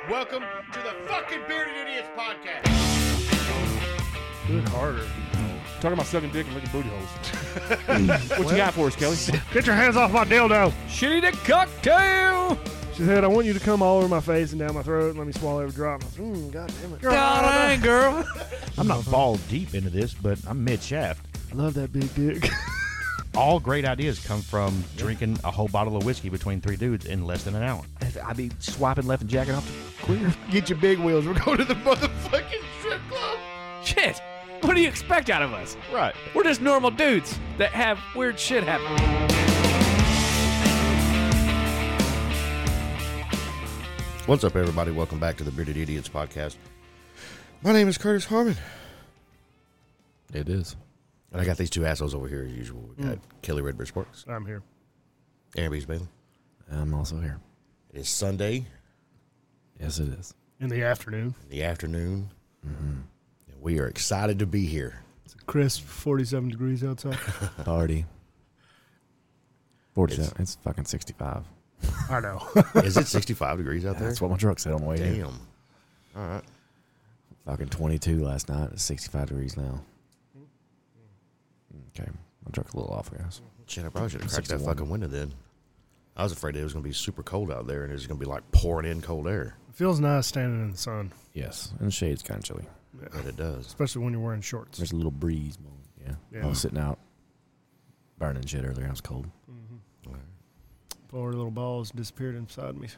Welcome to the fucking Bearded Idiots podcast. Do it harder. Talking about sucking dick and licking booty holes. What you got for us, Kelly? Get your hands off my dildo. Shitty the cocktail. She said, I want you to come all over my face and down my throat and let me swallow every drop. God damn it. Dang, girl. I'm not ball deep into this, but I'm mid-shaft. I love that big dick. All great ideas come from drinking a whole bottle of whiskey between three dudes in less than an hour. I be swiping left and jacking off the queer. Get your big wheels. We're going to the Motherfucking strip club. Shit. What do you expect out of us? Right. We're just normal dudes that have weird shit happen. What's up, everybody? Welcome back to the Bearded Idiots podcast. My name is Curtis Harmon. It is. And I got these two assholes over here as usual. We got Kelly Redbird Sports, I'm here. Aaron Bees Bailey. I'm also here. It is Sunday Yes, it is. In the afternoon. in the afternoon. And we are excited to be here. It's a crisp 47 degrees outside. Party. 47. It's fucking 65. I know. Is it 65 degrees out there? That's what my truck said on the way in. Damn. All right. Fucking 22 last night. It's 65 degrees now. Okay. My truck's a little off, guys. Shit, I probably should have cracked that 61. fucking window then. I was afraid it was going to be super cold out there and it was going to be like pouring in cold air. It feels nice standing in the sun. Yes. And the shade's kind of chilly. But it does. Especially when you're wearing shorts. There's a little breeze. Yeah. Yeah. I was sitting out burning shit earlier. I was cold. Poor little balls disappeared inside me.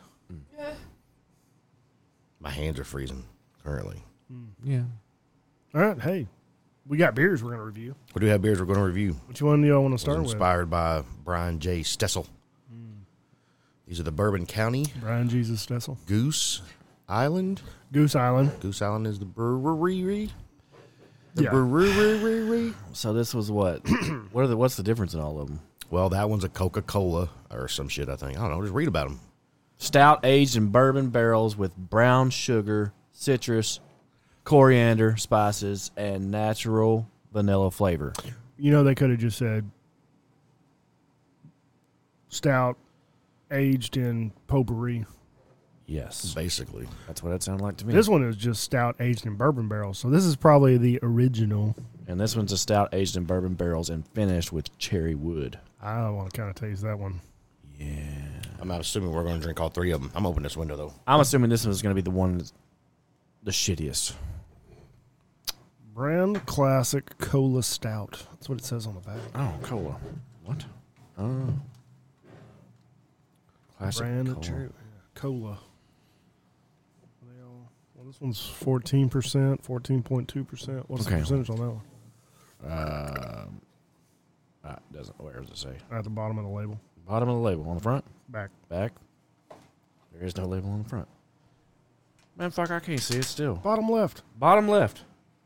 My hands are freezing currently. Yeah. All right. Hey, we got beers we're going to review. We do have beers we're going to review. Which one do y'all want to Was start with? inspired by Brian J. Stessel. These are the Bourbon County Brian Jesus Stessel. Goose Island. Goose Island. Goose Island is the brewery. The Yeah. brewery. So this was what? What's the difference in all of them? Well, that one's a Coca-Cola or some shit, I think. I don't know. Just read about them. Stout aged in bourbon barrels with brown sugar, citrus, coriander, spices, and natural vanilla flavor. You know, they could have just said stout aged in potpourri. Yes. Basically. That's what it sounded like to me. This one is just stout aged in bourbon barrels. So this is probably the original. And this one's a stout aged in bourbon barrels and finished with cherry wood. I want to kind of taste that one. Yeah. I'm not assuming we're going to drink all three of them. I'm opening this window, though. I'm assuming this one's going to be the one that's the shittiest. Brand Classic Cola Stout. That's what it says on the back. Oh, cola. What? Oh. Classic Brand cola. Cherry Cola. Well, this one's 14%, 14.2%. What's the Okay. percentage on that one? Doesn't. Where does it say? At the bottom of the label. Bottom of the label. On the front? Back. Back. There is no label on the front. Man, fuck, I can't see it still. Bottom left. Bottom left.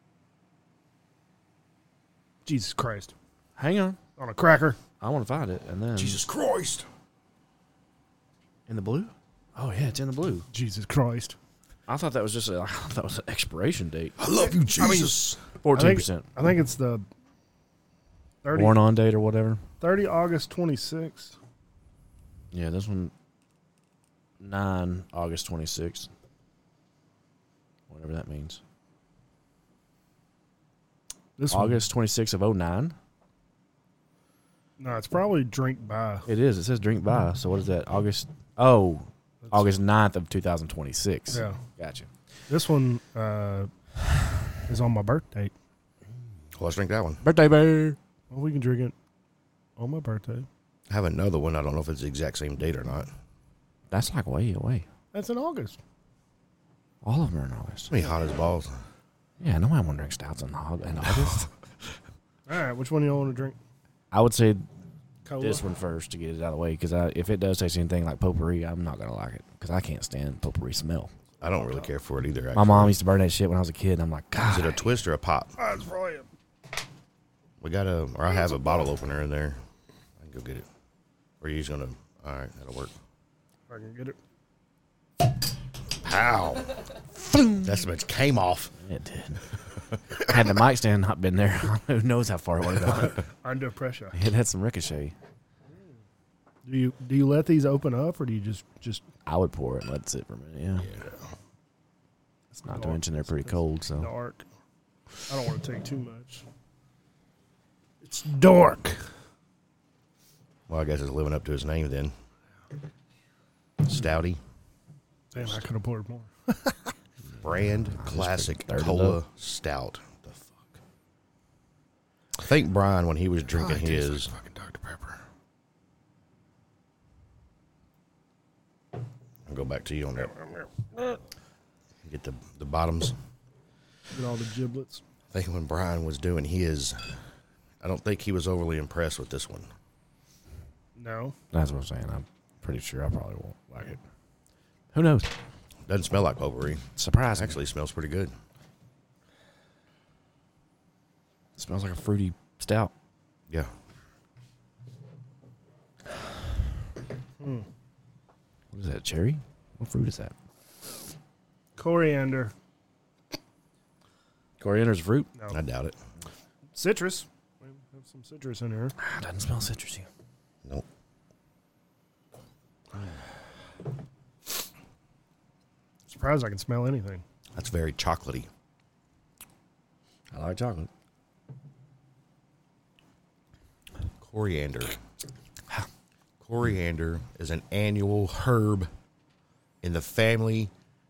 Jesus Christ. Hang on. On a cracker. I want to find it. And then. Jesus Christ. In the blue? Oh, yeah, it's in the blue. Jesus Christ. I thought that was just I thought that was an expiration date. I love you, Jesus. 14%. I think it's the 30, Born on date or whatever. 30 August 26th. Yeah, this one 9 August 26th. Whatever that means. This August 26th of 09. One, no, it's probably drink by. It is. It says drink by. So what is that? August 9th of 2026. Yeah. Gotcha. This one is on my birthday. Well, let's drink that one. Birthday bear. Well, we can drink it on my birthday. I have another one. I don't know if it's the exact same date or not. That's like way away. That's in August. All of them are in August. I mean, hot as balls. Yeah, no one drinks stouts in August. All right, which one do y'all want to drink? I would say Cola? this one first to get it out of the way, because if it does taste anything like potpourri, I'm not going to like it, because I can't stand potpourri smell. I don't really care for it either. Actually. My mom used to burn that shit when I was a kid, and I'm like, God. Is it a twist or a pop? That's probably We got I have a bottle opener in there. I can go get it. Or are you just going to, all right, that'll work. I can get it. Pow. That bitch came off. It did. Had the mic stand not been there, who knows how far it would have gone. Under pressure. It had some ricochet. Do you let these open up, or do you just I would pour it and let it sit for a minute, yeah. It's not to mention they're pretty cold, so. Dark. I don't want to take too much. It's dark. Well, I guess it's living up to his name then. Stouty. Damn, I could have poured more. Brand classic third of cola it. stout. The fuck. I think Brian, when he was drinking his, fucking Dr. Pepper. I'll go back to you on that. Get the bottoms. Get all the giblets. I think when Brian was doing his, I don't think he was overly impressed with this one. No. That's what I'm saying. I'm pretty sure I probably won't like it. Who knows? Doesn't smell like potpourri. Surprise. Actually, smells pretty good. It smells like a fruity stout. Yeah. What is that, cherry? What fruit is that? Coriander. Coriander's fruit? No. I doubt it. Citrus. We have some citrus in here. Doesn't smell citrusy. Nope. Surprised I can smell anything. That's very chocolatey. I like chocolate. Coriander. Coriander is an annual herb in the family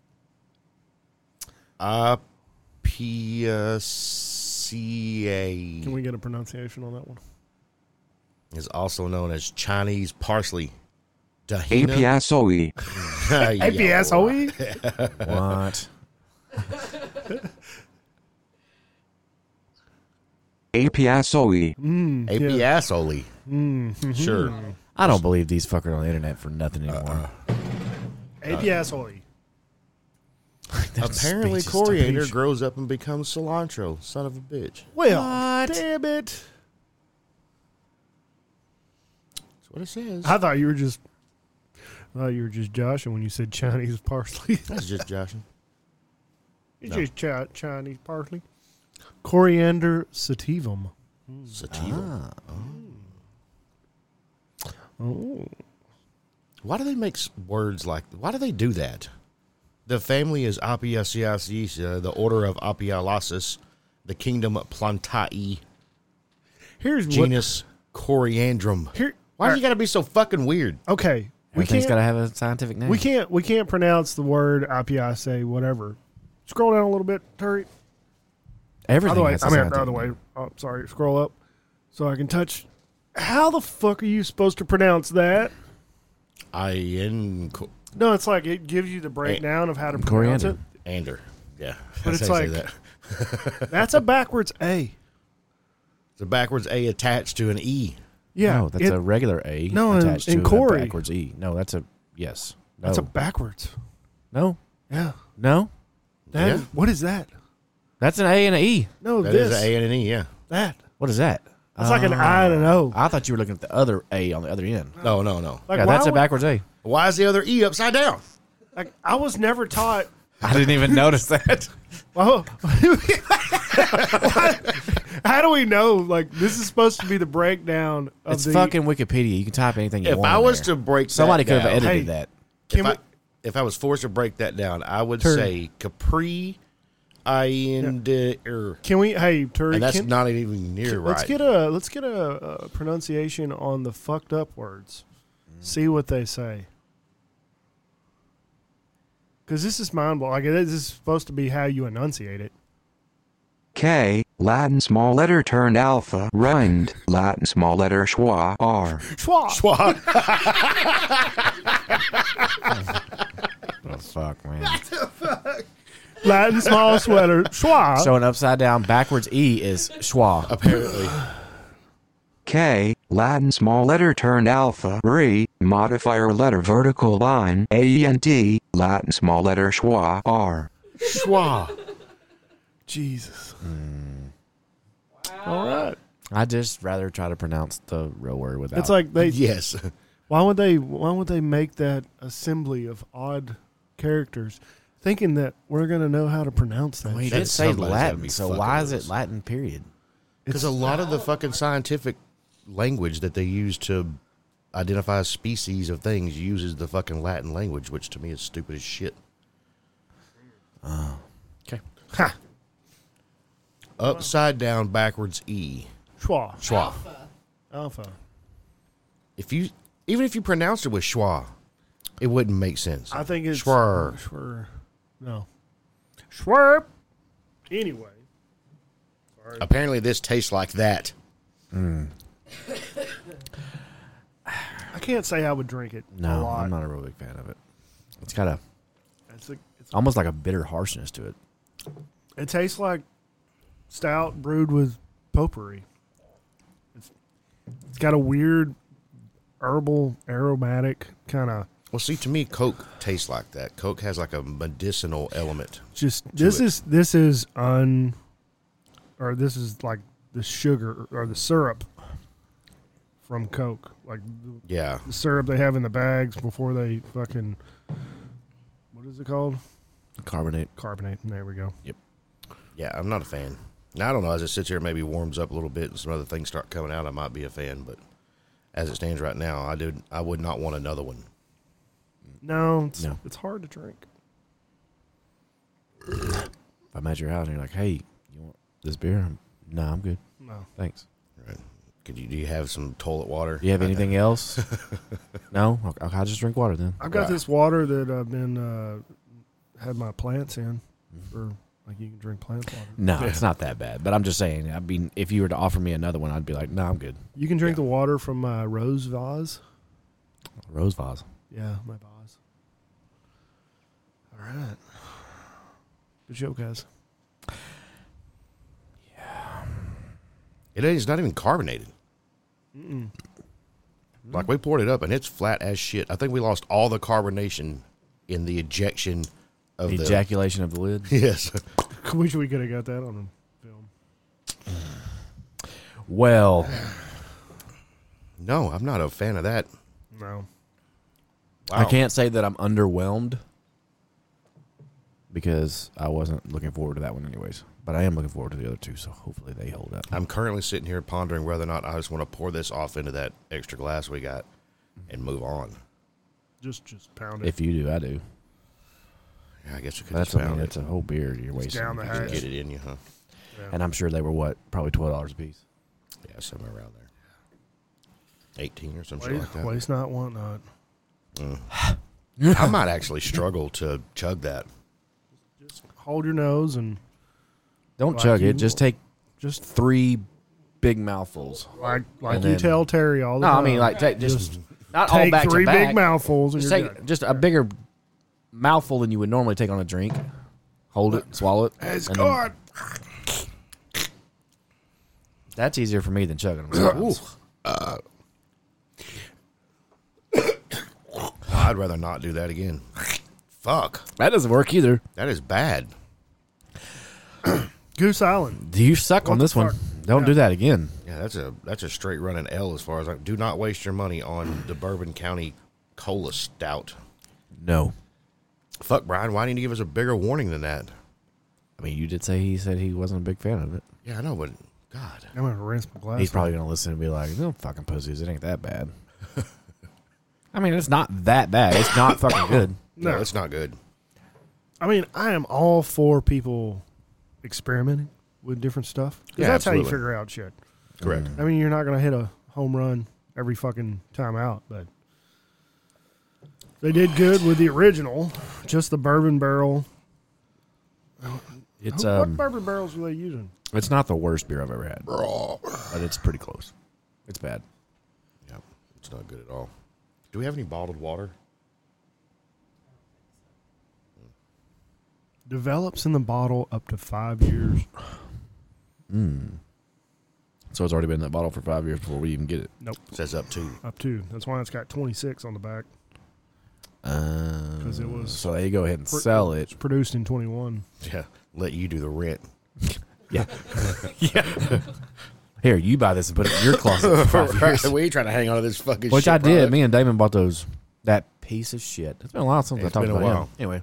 Apiaceae. Can we get a pronunciation on that one? Is also known as Chinese parsley. Tahina. Apiaceae. APSOE? What? Apiaceae. Apiaceae. Sure. I don't believe these fuckers on the internet for nothing anymore. APSOE. Apparently, Speech is coriander speech. grows up and becomes cilantro. Son of a bitch. Well, damn it. That's what it says. I thought you were just joshing when you said Chinese parsley. That's just joshing. It's No. just Chinese parsley. Coriander sativum. Sativa. Oh. Why do they make words like? Why do they do that? The family is Apiaceae, the order of Apialaceae, the kingdom Plantae, Here's genus Coriandrum. what. Here, Why do you got to be so fucking weird? okay, Everything's got to have a scientific name. we can't pronounce the word apiaceae, whatever. Scroll down a little bit, Terry. Everything Other way, has a I mean, the scientific other way. name. Oh, sorry. Scroll up so I can touch. How the fuck are you supposed to pronounce that? No, it's like it gives you the breakdown of how to pronounce Coriander. Ander. Yeah. But That's it's how you say like- that. it. That's a backwards A. It's a backwards A attached to an E. Yeah, No, that's a regular A No, in- attached in to Corey. a backwards E. No, that's a yes. No. That's a backwards. no. Yeah. No. That Yeah. What is that? That's an A and an E. No, That this. is an A and an E, yeah. That. What is that? That's like an I and an O. I thought you were looking at the other A on the other end. No. Like, Yeah, why that's a would- backwards A. Why is the other E upside down? Like, I was never taught. I didn't even notice that. Well, how do we know? Like, this is supposed to be the breakdown of It's the. fucking Wikipedia. You can type anything you If want. I in was there. to break somebody that could have down, edited Hey, that. Can we, if I was forced to break that down, I would Turn. say Capri and can we? Hey, Terry, and that's can, not even near right. let's get a pronunciation on the fucked up words. See what they say. Because this is mind blowing. Like, this is supposed to be how you enunciate it. K, Latin small letter turned alpha, rind, Latin small letter schwa, R. Schwa. Schwa. Oh fuck, man. Latin small sweater. Schwa. So an upside down backwards E is schwa. Apparently, K, Latin small letter turned alpha, re, modifier letter vertical line, A-E-N-T, Latin small letter schwa, R. schwa. Jesus. All right. I just rather try to pronounce the real word without. It's like they. Yes. Why would they make that assembly of odd characters, thinking that we're gonna know how to pronounce that? well, he shit? did say Somebody's gotta Latin, be so fucking why with is us. it Latin? Period. Because a lot of the fucking scientific language that they use to identify species of things uses the fucking Latin language, which to me is stupid as shit. Ha. Upside down, backwards E. Schwa. Schwa. Alpha. Even if you pronounced it with schwa, it wouldn't make sense. I think it's Schwer. Schwer. No. Schwerp. Anyway. Sorry. Apparently, this tastes like that. I can't say I would drink it a No, lot. I'm not a real big fan of it. It's got a It's almost like a bitter harshness to it. it tastes like stout brewed with potpourri. It's got a weird herbal aromatic kind of Well, see, to me, Coke tastes like that. Coke has like a medicinal element. just To this it. is this is like the sugar or the syrup from Coke, like Yeah. the syrup they have in the bags before they fucking what is it called? Carbonate. Carbonate. There we go. Yeah, I'm not a fan. Now, I don't know. As it sits here, maybe warms up a little bit and some other things start coming out, I might be a fan. But as it stands right now, I would not want another one. No, No. it's hard to drink. If I'm at your house and you're like, hey, you want this beer? No, I'm good. No. Thanks. Right? Do you have some toilet water? Do you have anything else? No? I'll just drink water then. I've got Right. this water that I've been had my plants in for like you can drink plant water. No, it's not that bad. But I'm just saying, I mean, if you were to offer me another one, I'd be like, no, I'm good. You can drink Yeah. the water from my rose vase. Rose vase. Yeah, my vase. All right. Good show, guys. It's not even carbonated. Mm-mm. Like, we poured it up, and it's flat as shit. I think we lost all the carbonation in the ejection of The the... ejaculation of the lid. Yes. Wish we could have got that on film. Well, No, I'm not a fan of that. No. Wow. I can't say that I'm underwhelmed because I wasn't looking forward to that one anyways. But I am looking forward to the other two, so hopefully they hold up. I'm currently sitting here pondering whether or not I just want to pour this off into that extra glass we got and move on. Just pound it. If you do, I do. Yeah, I guess you could That's just pound that's it. a whole beer you're wasting. down the Just hatch. get it in you, huh? Yeah. And I'm sure they were what, probably $12 a piece. Yeah, somewhere around there. 18 or some shit like that. Waste not, want not. I might actually struggle to chug that. Just hold your nose and Don't Like chug you- it. Just take just 3 big mouthfuls. like And you then- tell Terry all the No, I time. mean like take just not all take back 3 to back. big mouthfuls and Just you're take good. just a bigger mouthful than you would normally take on a drink. Hold it, swallow it. It's and then- good. That's easier for me than chugging them. I'd rather not do that again. Fuck. That doesn't work either. That is bad. Goose Island. You suck on the this one. fuck? Don't Yeah. do that again. Yeah, that's a straight running L as far as do not waste your money on the Bourbon County Cola Stout. No. Fuck, Brian, why didn't you give us a bigger warning than that? I mean, you did say he said he wasn't a big fan of it. Yeah, I know, but God. I'm gonna rinse my glass. He's probably going to listen and be like, no fucking pussies. It ain't that bad. I mean, it's not that bad. It's not fucking good. No, No. it's not good. I mean, I am all for people experimenting with different stuff. 'Cause Yeah, that's how you absolutely. figure out shit. Correct. I mean, you're not going to hit a home run every fucking time out, but they did good with the original, just the bourbon barrel. It's What bourbon barrels were they using? it's not the worst beer I've ever had, but it's pretty close. It's bad. Yeah, it's not good at all. Do we have any bottled water? Develops in the bottle up to 5 years. So it's already been in that bottle for 5 years before we even get it. Nope, It says up to. up to. That's why it's got 26 on the back. 'Cause it was- So they go ahead and sell it. It's produced in 21. Yeah, let you do the rent. Yeah. Yeah. Here, you buy this and put it in your closet for 5 years. we ain't trying to hang on to this fucking Which shit I did. product. Me and Damon bought those. That piece of shit. It's been a while since I It's talked been a about while. him. Anyway,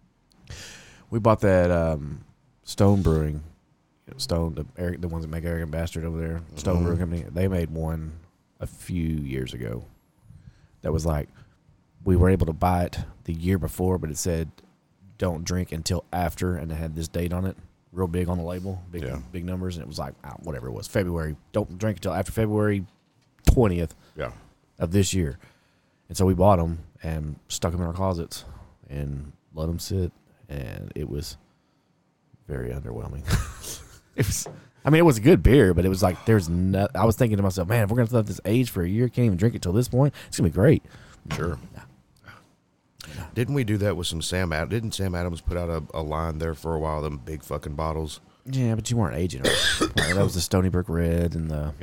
we bought that Stone Brewing. Stone, the ones that make Arrogant Bastard over there. Stone Brewing Company. They made one a few years ago. That was like, we were able to buy it the year before, but it said don't drink until after, and it had this date on it. real big on the label, big numbers, and it was like whatever it was, February. Don't drink until after February 20th of this year. And so we bought them and stuck them in our closets and let them sit, and it was very underwhelming. It was a good beer, but it was like I was thinking to myself, man, if we're gonna let this age for a year, can't even drink it till this point, it's gonna be great. Sure. Didn't we do that with some Sam Adams? Didn't Sam Adams put out a line there for a while, them big fucking bottles? Yeah, but you weren't aging it. That was the Stony Brook Red and the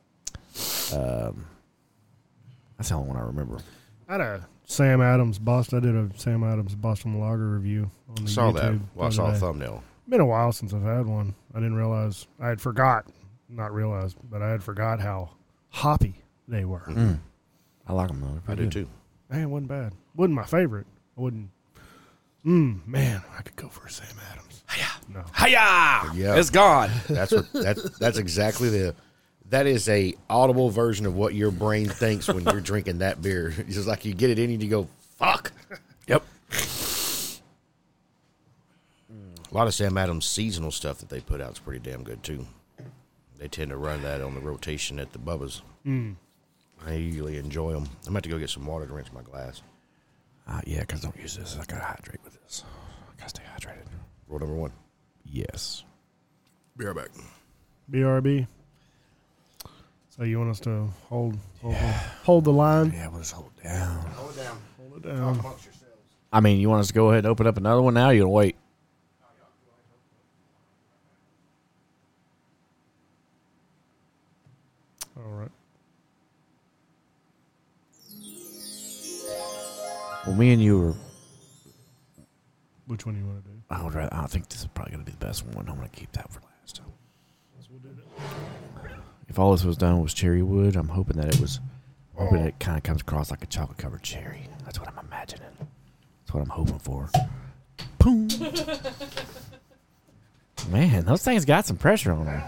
that's the only one I remember. I had a Sam Adams Boston. I did a Sam Adams Boston Lager review on the Saw YouTube that. Well, I saw a day. thumbnail. Been a while since I've had one. I didn't realize. I had forgot. Not realized, but I had forgot how hoppy they were. I like them though. I do too. Man, it wasn't bad. Wasn't my favorite. I wouldn't. Man, I could go for a Sam Adams. No. Hiya! Yeah. It's gone. That's exactly that is a audible version of what your brain thinks when you're drinking that beer. It's just like you get it in and you go, fuck. Yep. A lot of Sam Adams seasonal stuff that they put out is pretty damn good too. They tend to run that on the rotation at the Bubba's. I usually enjoy them. I'm about to go get some water to rinse my glass. Yeah, because don't use this. I gotta hydrate with this. I gotta stay hydrated. Rule number 1. Yes. Be right back. BRB. So you want us to hold the line? Yeah, we'll just hold it down. Hold it down. Hold it down. I mean, you want us to go ahead and open up another one now? Or you gonna wait? All right. Well, me and you were. Which one do you want to do? I think this is probably gonna be the best one. I'm gonna keep that for last. If all this was done was cherry wood, I'm hoping that it kind of comes across like a chocolate covered cherry. That's what I'm imagining. That's what I'm hoping for. Boom. Man, those things got some pressure on them.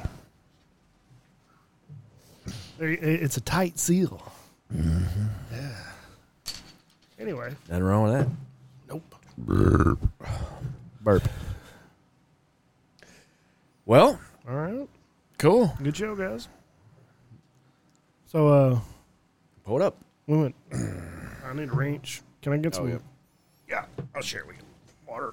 It's a tight seal. Yeah. Anyway. Nothing wrong with that. Nope. Burp. Well, All right. cool. Good show, guys. So, Pull it up. we went. I need a wrench. Can I get some? Yeah, I'll share with you. Water.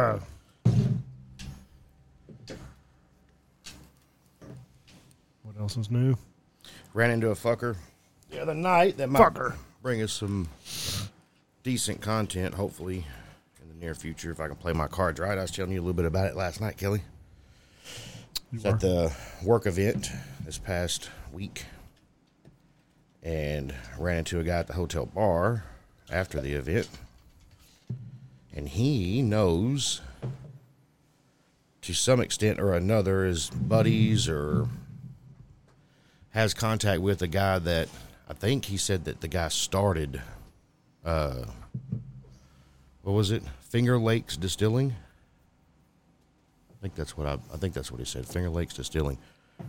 What else is new? Ran into a fucker the other night that might bring us some decent content, hopefully, in the near future, if I can play my cards right. I was telling you a little bit about it last night, Kelly. It's at the work event this past week, and ran into a guy at the hotel bar after the event, and he knows, to some extent or another, his buddies or has contact with a guy that I think he said that the guy started, what was it? Finger Lakes Distilling. I think that's what he said. Finger Lakes Distilling.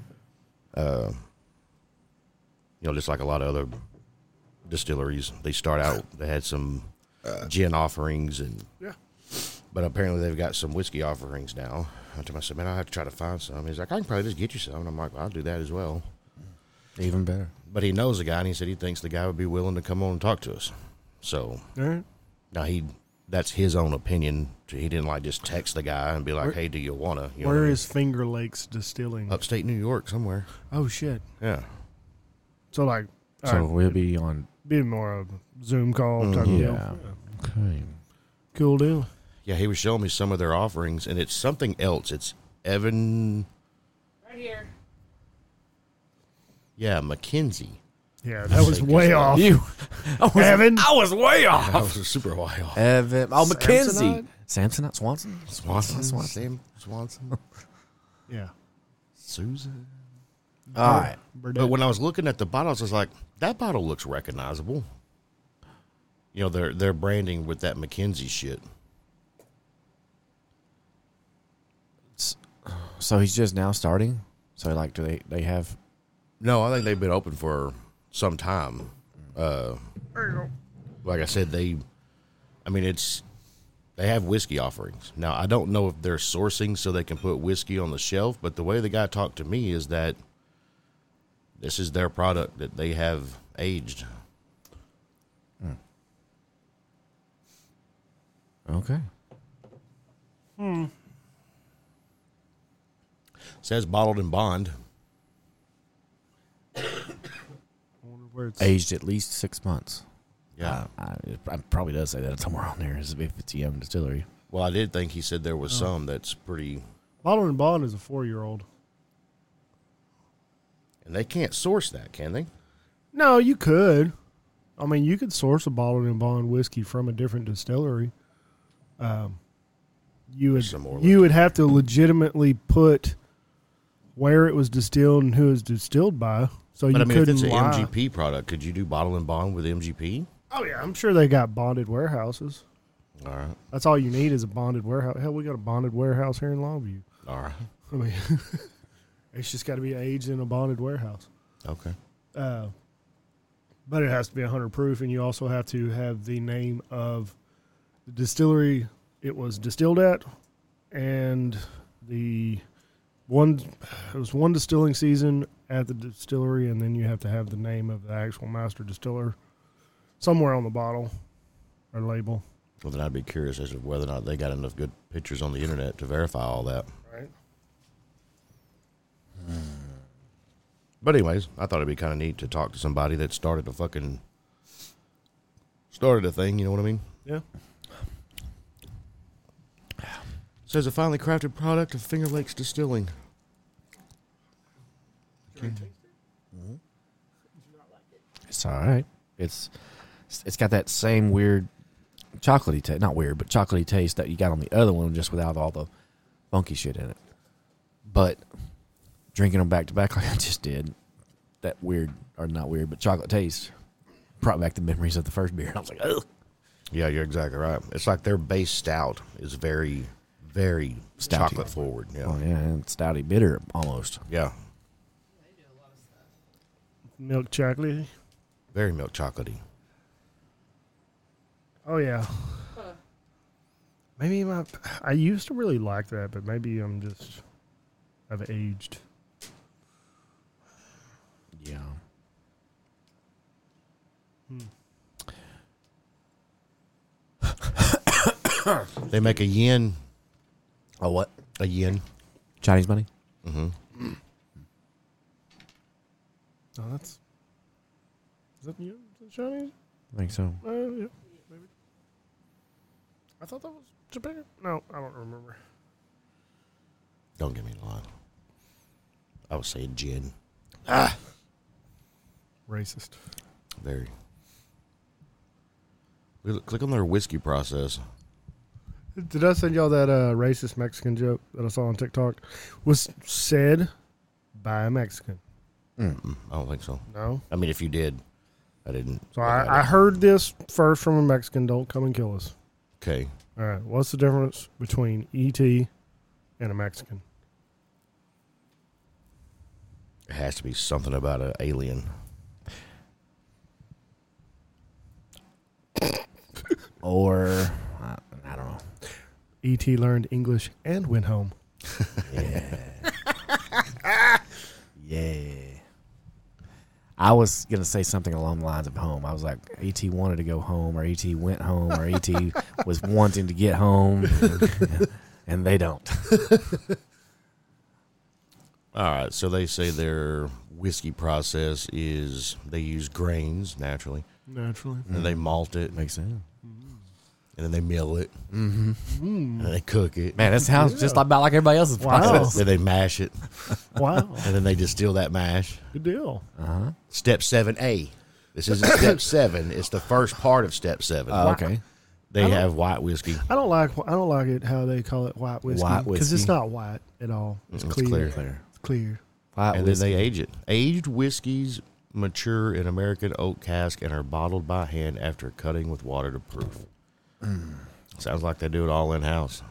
Just like a lot of other distilleries, they start out. They had some gin offerings but apparently they've got some whiskey offerings now. I told myself, man, I have to try to find some. He's like, I can probably just get you some. And I'm like, well, I'll do that as well. Even better. But he knows the guy, and he said he thinks the guy would be willing to come on and talk to us. So All right. now that's his own opinion. He didn't like just text the guy and be like, hey, do you want to? Where is Finger Lakes Distilling? Upstate New York somewhere. Oh shit. Yeah. So like, all So right, we'll be on. be more of a Zoom call type deal. Yeah. Okay. Cool deal. Yeah, he was showing me some of their offerings, and it's something else. It's Evan. Right here. Yeah, McKenzie. Yeah, that was way off. Evan? I was way off. That was super way off. Evan. Oh, McKenzie. Samsonite? Samsonite? Swanson? Swanson. Sam Swanson. Yeah. Susan. All right. But when I was looking at the bottles, I was like, that bottle looks recognizable. Their branding with that McKenzie shit. So he's just now starting? So, like, do they have... No, I think they've been open for some time. There you go. Like I said, they They have whiskey offerings. Now, I don't know if they're sourcing so they can put whiskey on the shelf, but the way the guy talked to me is that this is their product that they have aged. Okay. Says bottled in bond. I wonder where it's Aged at least 6 months. Yeah. I probably does say that somewhere on there, if it's a young distillery. Well, I did think he said there was some that's pretty... Bottled and Bond is a 4-year-old. And they can't source that, can they? No, you could. I mean, you could source a bottled and bond whiskey from a different distillery. Some more You would have to legitimately put where it was distilled and who it was distilled by. So But you I mean, if couldn't it's an lie. MGP product, could you do bottle and bond with MGP? Oh yeah, I'm sure they got bonded warehouses. All right. That's all you need is a bonded warehouse. Hell, we got a bonded warehouse here in Longview. All right. I mean, it's just got to be aged in a bonded warehouse. Okay. But it has to be 100 proof, and you also have to have the name of the distillery it was distilled at, and it was one distilling season at the distillery, and then you have to have the name of the actual master distiller somewhere on the bottle or label. Well, then I'd be curious as to whether or not they got enough good pictures on the internet to verify all that. Right. But anyways, I thought it'd be kind of neat to talk to somebody that started a thing, you know what I mean? Yeah. Says a finely crafted product of Finger Lakes Distilling. It's all right. It's got that same weird chocolatey taste. Not weird, but chocolatey taste that you got on the other one, just without all the funky shit in it. But drinking them back to back like I just did, that weird, or not weird, but chocolate taste brought back the memories of the first beer. I was like, ugh. Yeah, you're exactly right. It's like their base stout is very, very Stouty. chocolate forward. Yeah. Oh, yeah, and stouty bitter almost. Yeah. Milk chocolate. Very milk chocolatey. Oh, yeah. Maybe I used to really like that, but maybe I've aged. Yeah. They make a yen. Oh, what? A yen. Chinese money? Oh, is that you? Is that Chinese? I think so. Yeah, maybe. I thought that was Japan. No, I don't remember. Don't get me line. I was saying gin. Racist. Very. Click on their whiskey process. Did I send y'all that racist Mexican joke that I saw on TikTok? Was said by a Mexican. I don't think so. No? I mean, if you did, I didn't. So I heard this first from a Mexican. Don't come and kill us. Okay. All right. What's the difference between E.T. and a Mexican? It has to be something about an alien. Or, I don't know. E.T. learned English and went home. Yeah. I was going to say something along the lines of home. I was like, E.T. wanted to go home, or E.T. went home, or E.T. was wanting to get home, and they don't. All right. So they say their whiskey process is they use grains naturally, Naturally. and they malt it, Makes sense. and then they mill it, and then they cook it. Man, that sounds just about like everybody else's Wow. process. Then they mash it, Wow. and then they distill that mash. Good deal. Step 7A. This isn't step 7. It's the first part of step 7. Okay. They have white whiskey. I don't like it how they call it white whiskey. White Because it's whiskey. not white at all. It's It's clear. clear. It's clear. White And whiskey. then they age it. Aged whiskeys mature in American oak cask and are bottled by hand after cutting with water to proof. Sounds like they do it all in-house.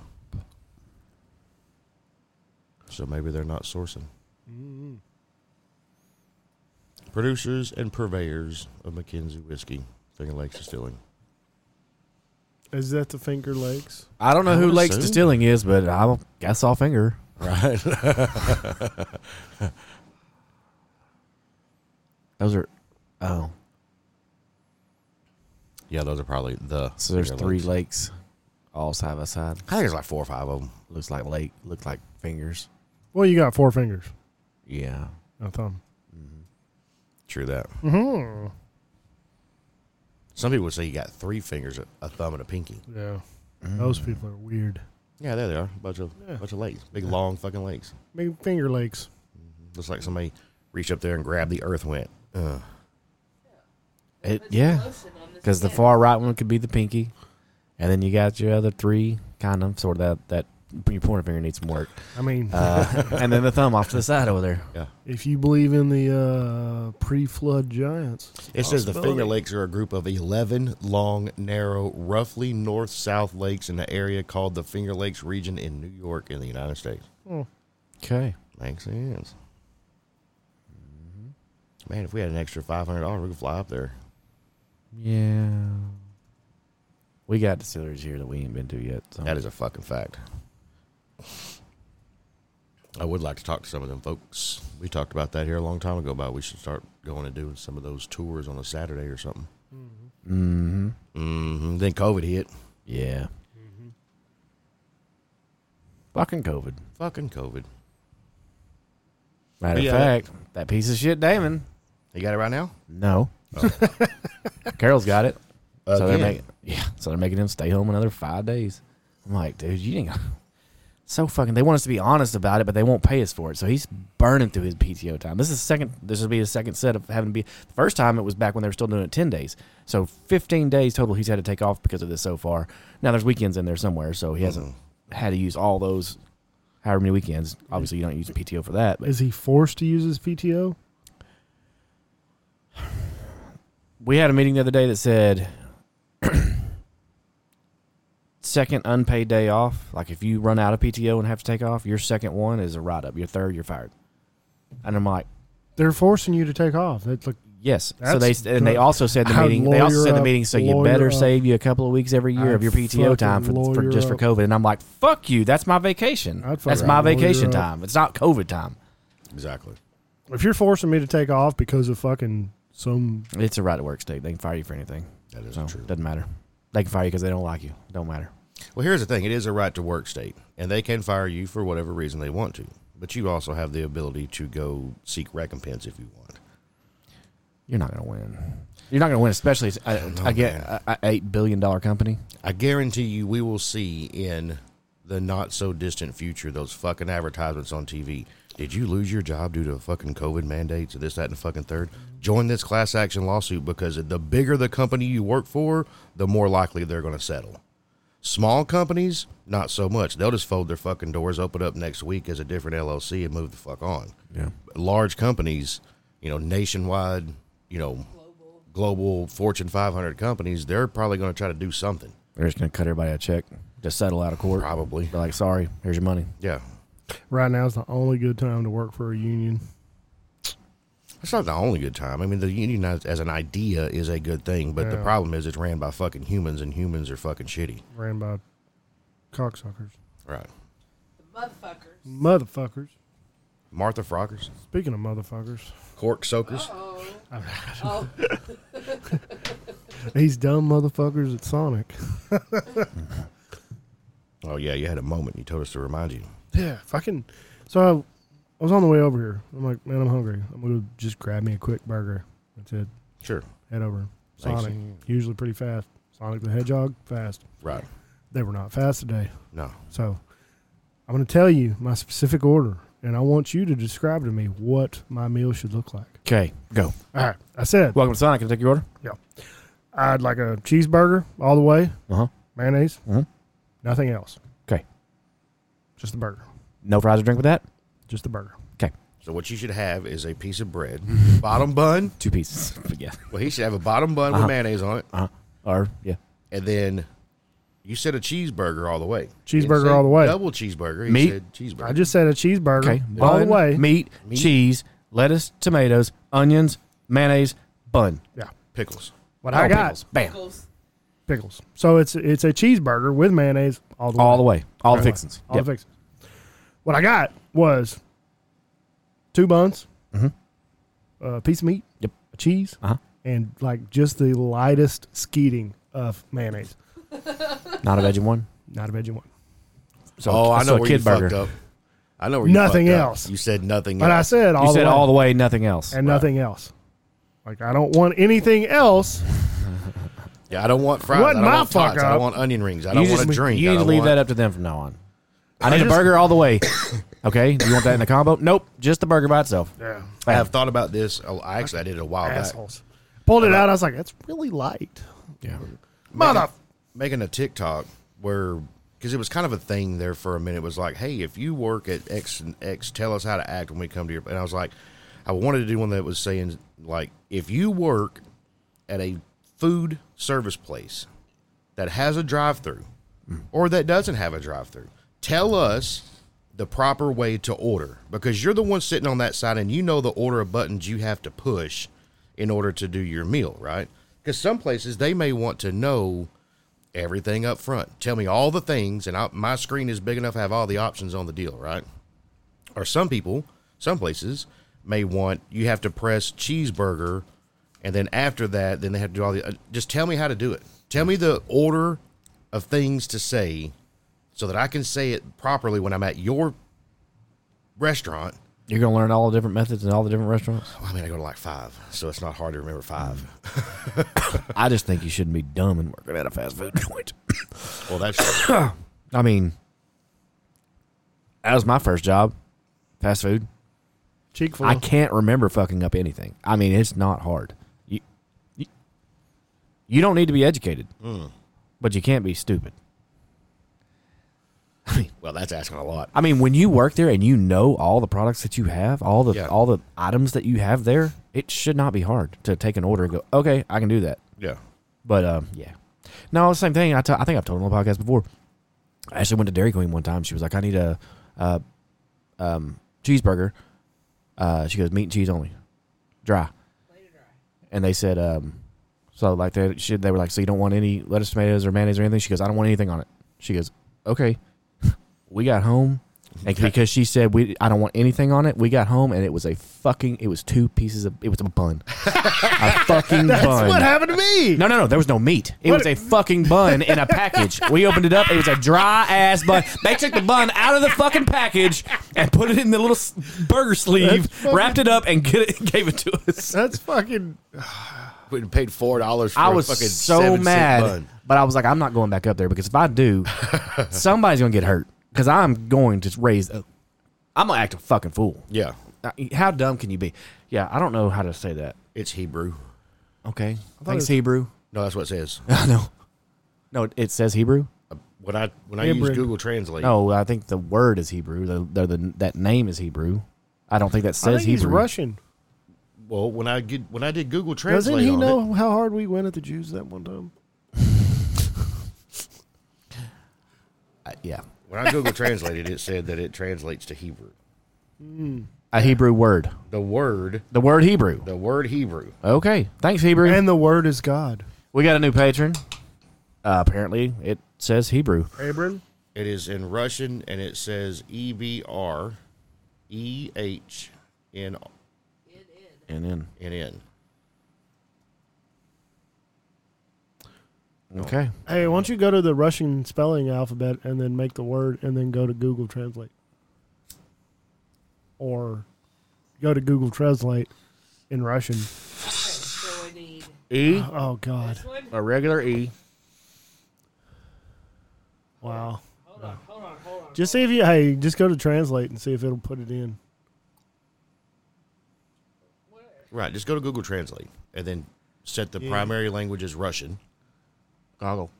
So maybe they're not sourcing. Producers and purveyors of Mackenzie whiskey, Finger Lakes Distilling. Is that the Finger Lakes? I don't know who would Lakes assume. Distilling is, but I guess I'll finger. Right. Those are, oh, Yeah, those are probably the. so there's Finger 3 lakes, all side by side. I think there's like 4 or 5 of them. Looks like fingers. Well, you got 4 fingers. Yeah. No thumb. True that. Mm-hmm. Some people would say you got 3 fingers, a thumb, and a pinky. Yeah. Those people are weird. Yeah, there they are. Bunch of lakes. Big, long fucking lakes. Big Finger Lakes. Looks like somebody reached up there and grabbed the earth and went, ugh. Yeah. Because the far right one could be the pinky, and then you got your other 3, kind of, sort of that your pointer finger needs some work. I mean, And then the thumb off to the side over there. Yeah. if you believe in the pre-flood giants, It says the Finger possibility. Lakes are a group of 11 long, narrow, roughly north-south lakes in the area called the Finger Lakes region in New York in the United States. Okay. Makes sense. Man, if we had an extra $500, we could fly up there. Yeah. We got distilleries here that we ain't been to yet. So. That is a fucking fact. I would like to talk to some of them folks. We talked about that here a long time ago about we should start going and doing some of those tours on a Saturday or something. Mm-hmm. Mm-hmm. Then COVID hit. Yeah. Fucking COVID. Fucking COVID. Matter Yeah. of fact, that piece of shit Damon. You got it right now? No. Carol's got it. So they're Again. making him stay home another 5 days. I'm like, dude, you ain't so fucking. They want us to be honest about it, but they won't pay us for it. So he's burning through his PTO time. This will be his second set of having to be. The first time it was back when they were still doing it 10 days. So 15 days total he's had to take off because of this so far. Now there's weekends in there somewhere, so he hasn't had to use all those. However many weekends. Obviously, you don't use PTO for that. But is he forced to use his PTO? we had a meeting the other day that said second unpaid day off. Like if you run out of PTO and have to take off, your second one is a write-up. Your third, you're fired. And I'm like, They're forcing you to take off. That's like, yes. That's They also said the I'd meeting. They also said the lawyer meeting. So you lawyer better up. save you a couple of weeks every year of your I'd PTO time fucking for lawyer just for up. COVID. And I'm like, fuck you. That's my vacation. I'd That's fucking my lawyer vacation up. time. It's not COVID time. Exactly. if you're forcing me to take off because of fucking some, It's a right to work state. They can fire you for anything. That is So true. doesn't matter. They can fire you because they don't like you. Don't matter. Well, here's the thing. It is a right to work state, and they can fire you for whatever reason they want to. But you also have the ability to go seek recompense if you want. You're not going to win. You're not going to win, especially an $8 billion company. I guarantee you we will see in the not-so-distant future those fucking advertisements on TV. Did you lose your job due to fucking COVID mandates or this, that, and the fucking third? Join this class action lawsuit because the bigger the company you work for, the more likely they're going to settle. Small companies, not so much. They'll just fold their fucking doors, open up next week as a different LLC and move the fuck on. Yeah. Large companies, nationwide, global Fortune 500 companies, they're probably going to try to do something. They're just going to cut everybody a check. Just settle out of court. Probably. They're like, sorry, here's your money. Yeah. right now is the only good time to work for a union. It's not the only good time. I mean, the union as an idea is a good thing, but the Yeah. problem is it's ran by fucking humans, and humans are fucking shitty. Ran by cocksuckers. Right. Motherfuckers. Martha Frockers. Speaking of motherfuckers, Cork soakers. these dumb motherfuckers at Sonic. Oh, yeah, you had a moment. You told us to remind you. Yeah, fucking. So I was on the way over here. I'm like, man, I'm hungry. I'm going to just grab me a quick burger. That's it. Sure. Head over. Thanks. Sonic, usually pretty fast. Sonic the Hedgehog, fast. Right. They were not fast today. No. So I'm going to tell you my specific order, and I want you to describe to me what my meal should look like. Okay, go. All right. I said Welcome to Sonic. Can I take your order? I'd like a cheeseburger all the way, Uh-huh. mayonnaise, Mhm. nothing else. Okay. Just the burger. No fries or drink with that? Just the burger. Okay. So what you should have is a piece of bread, bottom bun. 2 pieces. But yeah. Well, he should have a bottom bun Uh-huh. with mayonnaise on it, Or, yeah. and then you said a cheeseburger all the way. Cheeseburger He didn't say all the way. Double cheeseburger. He Meat? said cheeseburger. I just said a cheeseburger Okay. all the Bun, way. Meat, cheese, lettuce, tomatoes, onions, mayonnaise, bun. Yeah. pickles. What Oh, I got. pickles. Bam. pickles. So it's a cheeseburger with mayonnaise all the way. All the way. All the Right. fixings. All Yep. the fixings. What I got was 2 buns, a piece of meat, Yep. a cheese, Uh-huh. and like just the lightest skeeting of mayonnaise. Not a veggie one. Not a veggie one. So, I know so where a you kid fucked burger. up. I know where you Nothing fucked up. else. You said nothing But I else. said all You the said way all the way, nothing else. and nothing else. Like I don't want anything else. Yeah, I don't want fries. What I don't my want fuck tots. I up? don't want onion rings. I don't want a drink. You I need to don't leave want, that up to them from now on. I need a just- burger all the way. Okay? Do you want that in the combo? Nope. Just the burger by itself. Yeah. I have thought about this. I did it a while back. Assholes. Pulled it out. I was like, that's really light. Yeah. Mother. Making a TikTok where, because it was kind of a thing there for a minute. It was like, hey, if you work at X and X, tell us how to act when we come to your. And I was like, I wanted to do one that was saying, like, if you work at a food service place that has a drive-through or that doesn't have a drive-through, tell us the proper way to order, because you're the one sitting on that side and you know the order of buttons you have to push in order to do your meal, right? Because some places they may want to know everything up front. Tell me all the things, and my screen is big enough to have all the options on the deal, right? Or some places may want you have to press cheeseburger, and then after that, then they have to do all the. Just tell me how to do it. Tell me the order of things to say, so that I can say it properly when I'm at your restaurant. You're going to learn all the different methods in all the different restaurants? I mean, I go to like 5, so it's not hard to remember 5. I just think you shouldn't be dumb and working at a fast food joint. Well, that's I mean, that was my first job, fast food. Cheek full. I can't remember fucking up anything. I mean, it's not hard. You don't need to be educated, but you can't be stupid. well, that's asking a lot. I mean, when you work there and you know all the products that you have, all the items that you have there, it should not be hard to take an order and go, okay, I can do that. Yeah. But yeah, no, same thing. I think I've told on the podcast before. I actually went to Dairy Queen one time. She was like, I need a cheeseburger. She goes, meat and cheese only, dry. And they said, so like they were like, so you don't want any lettuce, tomatoes, or mayonnaise or anything? She goes, I don't want anything on it. She goes, okay. We got home, and because she said I don't want anything on it. We got home, and it was it was 2 pieces of, it was a bun, a fucking That's bun. what happened to me. No, there was no meat. It was a fucking bun in a package. We opened it up. It was a dry ass bun. They took the bun out of the fucking package and put it in the little burger sleeve, wrapped it up, and gave it to us. That's fucking. We paid $4 for I a was fucking so 7-cent mad, bun. but I was like, I'm not going back up there, because if I do, somebody's gonna get hurt. Because I'm going to I'm gonna act a fucking fool. Yeah. How dumb can you be? Yeah, I don't know how to say that. It's Hebrew. Okay, thanks, Hebrew. No, that's what it says. No, it says Hebrew. When I Hebrew. use Google Translate. No, I think the word is Hebrew. That name is Hebrew. I don't think that I says think he's Hebrew. Russian. Well, when I did Google Translate Doesn't he on know how hard we went at the Jews that one time? Yeah, when I Google translated, it said that it translates to Hebrew. a Hebrew word. The word Hebrew. Hebrew. Okay, thanks, Hebrew. And the word is God. We got a new patron. Apparently, it says Hebrew. Abram? It is in Russian, and it says EBREHNN. And then okay, Hey, why don't you go to the Russian spelling alphabet and then make the word and then go to Google Translate? Or go to Google Translate in Russian. So I need E, Oh, God. this one. a regular E. Wow. Hold on. Just see if you, just go to Translate and see if it'll put it in. Right. Just go to Google Translate and then set the primary language as Russian. Goggle.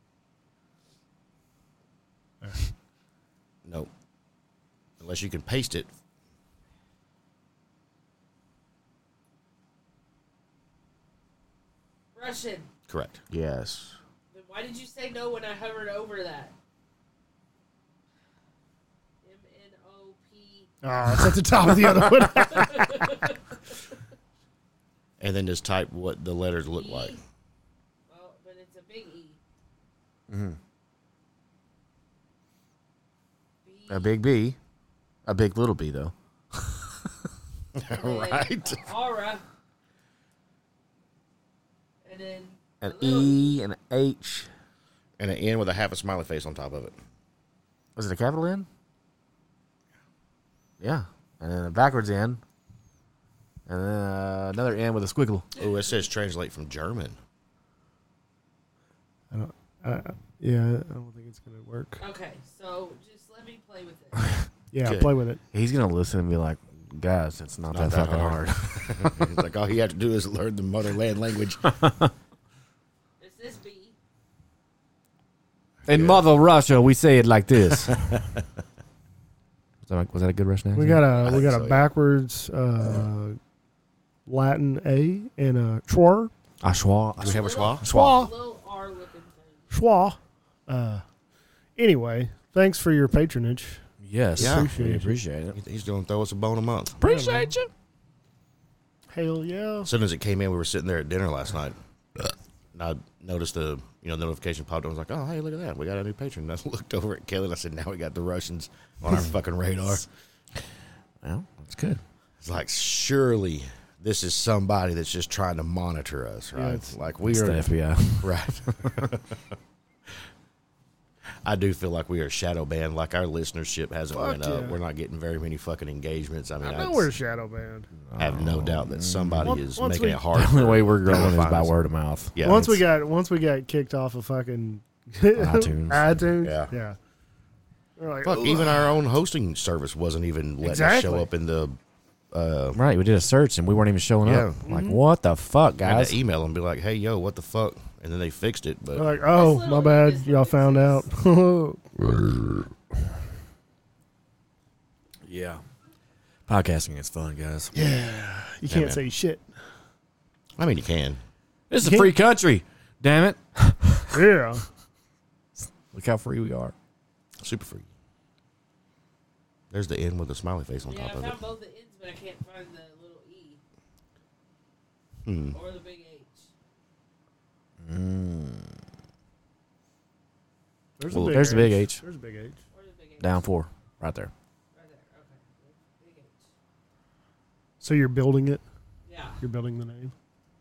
No. Unless you can paste it. Russian. Correct. Yes. Then why did you say no when I hovered over that? MNOP. Oh, it's at the top of the other one. And then just type what the letters look like. Well, but it's a big E. A big B. A big little B, though. Right. Aura. And then An a little E, an H. And an N with a half a smiley face on top of it. Was it a capital N? Yeah. And then a backwards N. And then another N with a squiggle. Oh, it says translate from German. Yeah, I don't think it's gonna work. Okay, so just let me play with it. Yeah, Good. play with it. He's going to listen and be like, guys, it's not, Not that that fucking hard. It's like all you have to do is learn the motherland language. Is this B? In Mother Russia, we say it like this. Was that a good Russian accent? We got a think so, yeah. backwards Latin A and a schwa. Ashwa. Do we have a schwa? Schwa. Little R looking thing. Schwa. Anyway, thanks for your patronage. Yes. Yeah. We appreciate it. He's going to throw us a bone a month. Appreciate you. Hell yeah. As soon as it came in, we were sitting there at dinner last night. And I noticed the notification popped up. I was like, oh, hey, look at that. We got a new patron. And I looked over at Kelly and I said, now we got the Russians on our fucking radar. Well, that's good. It's like, surely this is somebody that's just trying to monitor us, right? it's- Like we It's are the FBI. right. I do feel like we are shadow banned. Like our listenership hasn't Fuck went up. yeah. We're not getting very many fucking engagements. I mean, I know we're shadow banned. I have no doubt that somebody is Once making we- it hard. The only for way we're growing them is to find by us. word of mouth. Yeah. Once we got kicked off of fucking iTunes. iTunes. Yeah. We're like, Fuck, "Ugh." even our own hosting service wasn't even letting us Exactly. show up in the. Right, we did a search and we weren't even showing up. Yeah. Like, what the fuck, I had guys? to email them and be like, "Hey, yo, what the fuck?" And then they fixed it. But We're like, oh, This my little bad. business Y'all found out. Yeah. Podcasting is fun, guys. You can't man. say shit. I mean, you can. This is a free country. Damn it. Yeah. Look how free we are. Super free. There's the N with the smiley face on Yeah, I top of it. found both the N's, but I can't find the little E. Hmm. Or the big H. There's Well, there's the big H. There's a big H. Or the big H. Down 4. Right there. Right there. Okay. Big H. So you're building it. Yeah. You're building the name.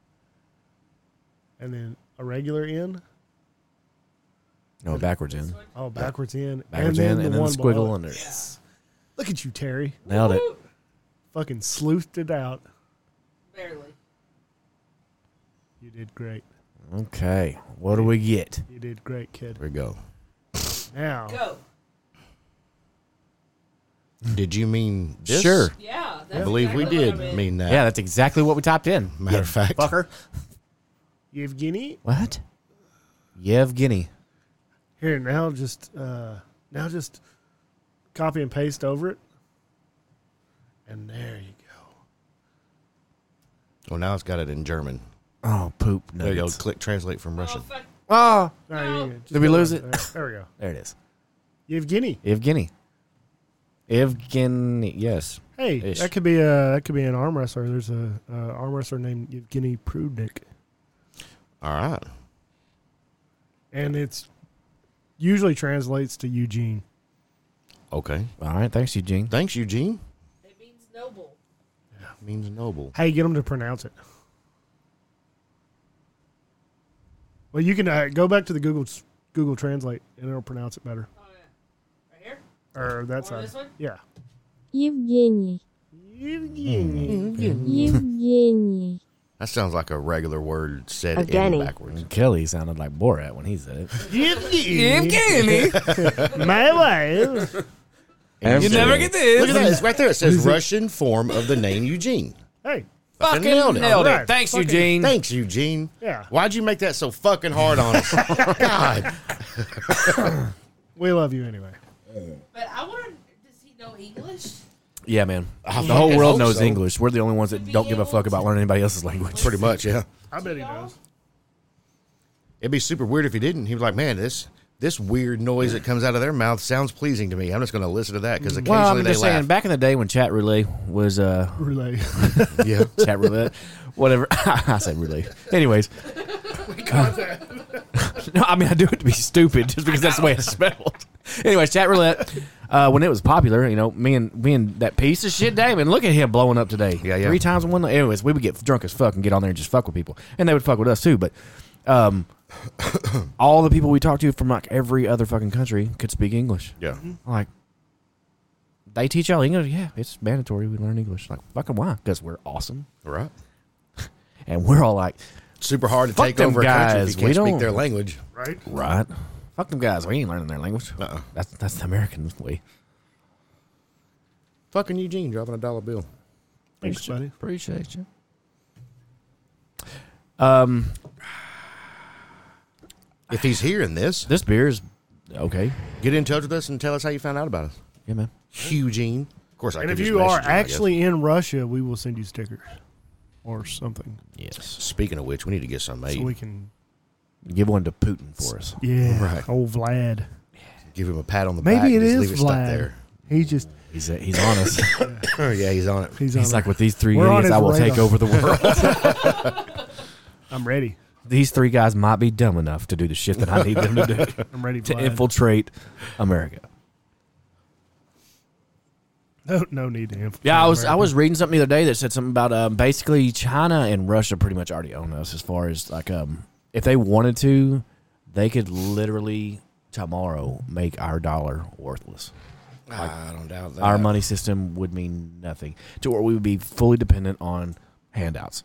And then a regular N. No, backwards in. This one? Oh, backwards in. Backwards and in, then and the then one the squiggle below it. under. Look at you, Terry. Nailed it. Woo! Fucking sleuthed it out. Barely. You did great. Okay. What do we get? You did great, kid. There we go. Now, Go. Did you mean this? Sure. Yeah. I That's believe we exactly what did I meant. mean that. Yeah, that's exactly what we typed in. Matter of fact. Fucker. Yevgeny. What? Yevgeny. Here now, just copy and paste over it, and there you go. Well, now it's got it in German. Oh, poop. There you go. Nuggets. Click translate from Oh, Russian. fuck. Oh, All right, No. you just Did we go lose right it? There we go. there it is. Yevgeny. Evgeny. Evgeny, yes. Hey, Ish. that could be an arm wrestler. There's a arm wrestler named Yevgeny Prudnik, All right. and it's usually translates to Eugene. Okay. All right, thanks, Eugene. Thanks, Eugene. It means noble. Means noble. Hey, get him to pronounce it. Well, you can go back to the Google Translate, and it'll pronounce it better. Oh, yeah. Right here? Or that Or side. this one? Yeah. Евгений, Евгений, That sounds like a regular word said Evgeny. in backwards. And Kelly sounded like Borat when he said it. Yevgeny. My wife. You never get this. Look at that. It's right there. It says Russian form of the name Eugene. Hey, Fucking nailed it. Right. Thanks, Fucking- Eugene. Thanks, Eugene. Yeah. Why'd you make that so fucking hard on us? God. We love you anyway. But I want to. Does he know English? Yeah, man. I The whole fucking world hope knows so. English. We're the only ones that don't give a fuck about learning anybody else's language. Pretty much, yeah. I bet he knows. It'd be super weird if he didn't. He was like, man, this weird noise that comes out of their mouth sounds pleasing to me. I'm just going to listen to that because occasionally Well, I'm they just laugh. saying, back in the day when chat roulette was Relay. Yeah. chat roulette, whatever. I said roulette. Anyways, No, I mean, I do it to be stupid just because that's the way it's spelled. Anyways, chat roulette, when it was popular, me and that piece of shit Damon, look at him blowing up today. Yeah. 3 times in one night. Anyways, we would get drunk as fuck and get on there and just fuck with people. And they would fuck with us too, but all the people we talked to from like every other fucking country could speak English. Yeah. Like, they teach y'all English? Yeah, it's mandatory we learn English. Like, fucking why? Because we're awesome. Right. And we're all like, Super hard to Fuck take them over a country guys. if you We can't speak don't- their language. Right? right? Fuck them guys. We ain't learning their language. Uh-uh. That's the American way. Fucking Eugene dropping $1 bill. Thanks, buddy. Appreciate you. If he's hearing this, This beer is okay. get in touch with us and tell us how you found out about us. Yeah, man. Eugene. Of course, I And could if just you are message him, I guess. actually in Russia, we will send you stickers or something Yes. Speaking of which, we need to get some made. so we can. Give one to Putin for us. Yeah, Right. old Vlad. Give him a pat on the back. Maybe it and just is leave it stuck Vlad. there. He just He's on us. Yeah, he's on it. he's He's on like, with these 3 We're on idiots, his I will take radar. over the world. I'm ready. These 3 guys might be dumb enough to do the shit that I need them to do I'm ready. to Vlad. infiltrate America. No need to infiltrate. Yeah, I was America. reading something the other day that said something about basically China and Russia pretty much already own us as far as like if they wanted to, they could literally tomorrow make our dollar worthless. I don't doubt that. Our money system would mean nothing to where we would be fully dependent on handouts,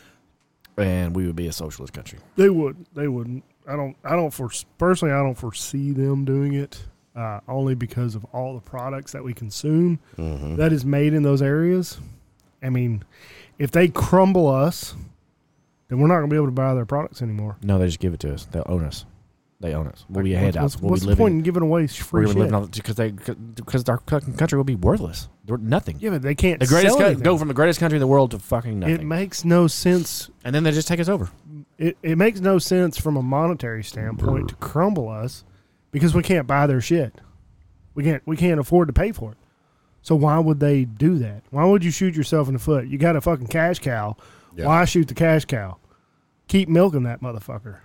and we would be a socialist country. They would. They wouldn't. I don't foresee them doing it. Only because of all the products that we consume that is made in those areas. I mean, if they crumble us, then we're not going to be able to buy their products anymore. No, they just give it to us. They'll own us. They own us. We'll be handouts. What's the point in giving away free We're shit? living on because our fucking country will be worthless. We're nothing. Yeah, but they can't The greatest sell anything. go from the greatest country in the world to fucking nothing. It makes no sense. And then they just take us over. It makes no sense from a monetary standpoint to crumble us because we can't buy their shit. We can't afford to pay for it. So why would they do that? Why would you shoot yourself in the foot? You got a fucking cash cow. Yeah. Why shoot the cash cow? Keep milking that motherfucker.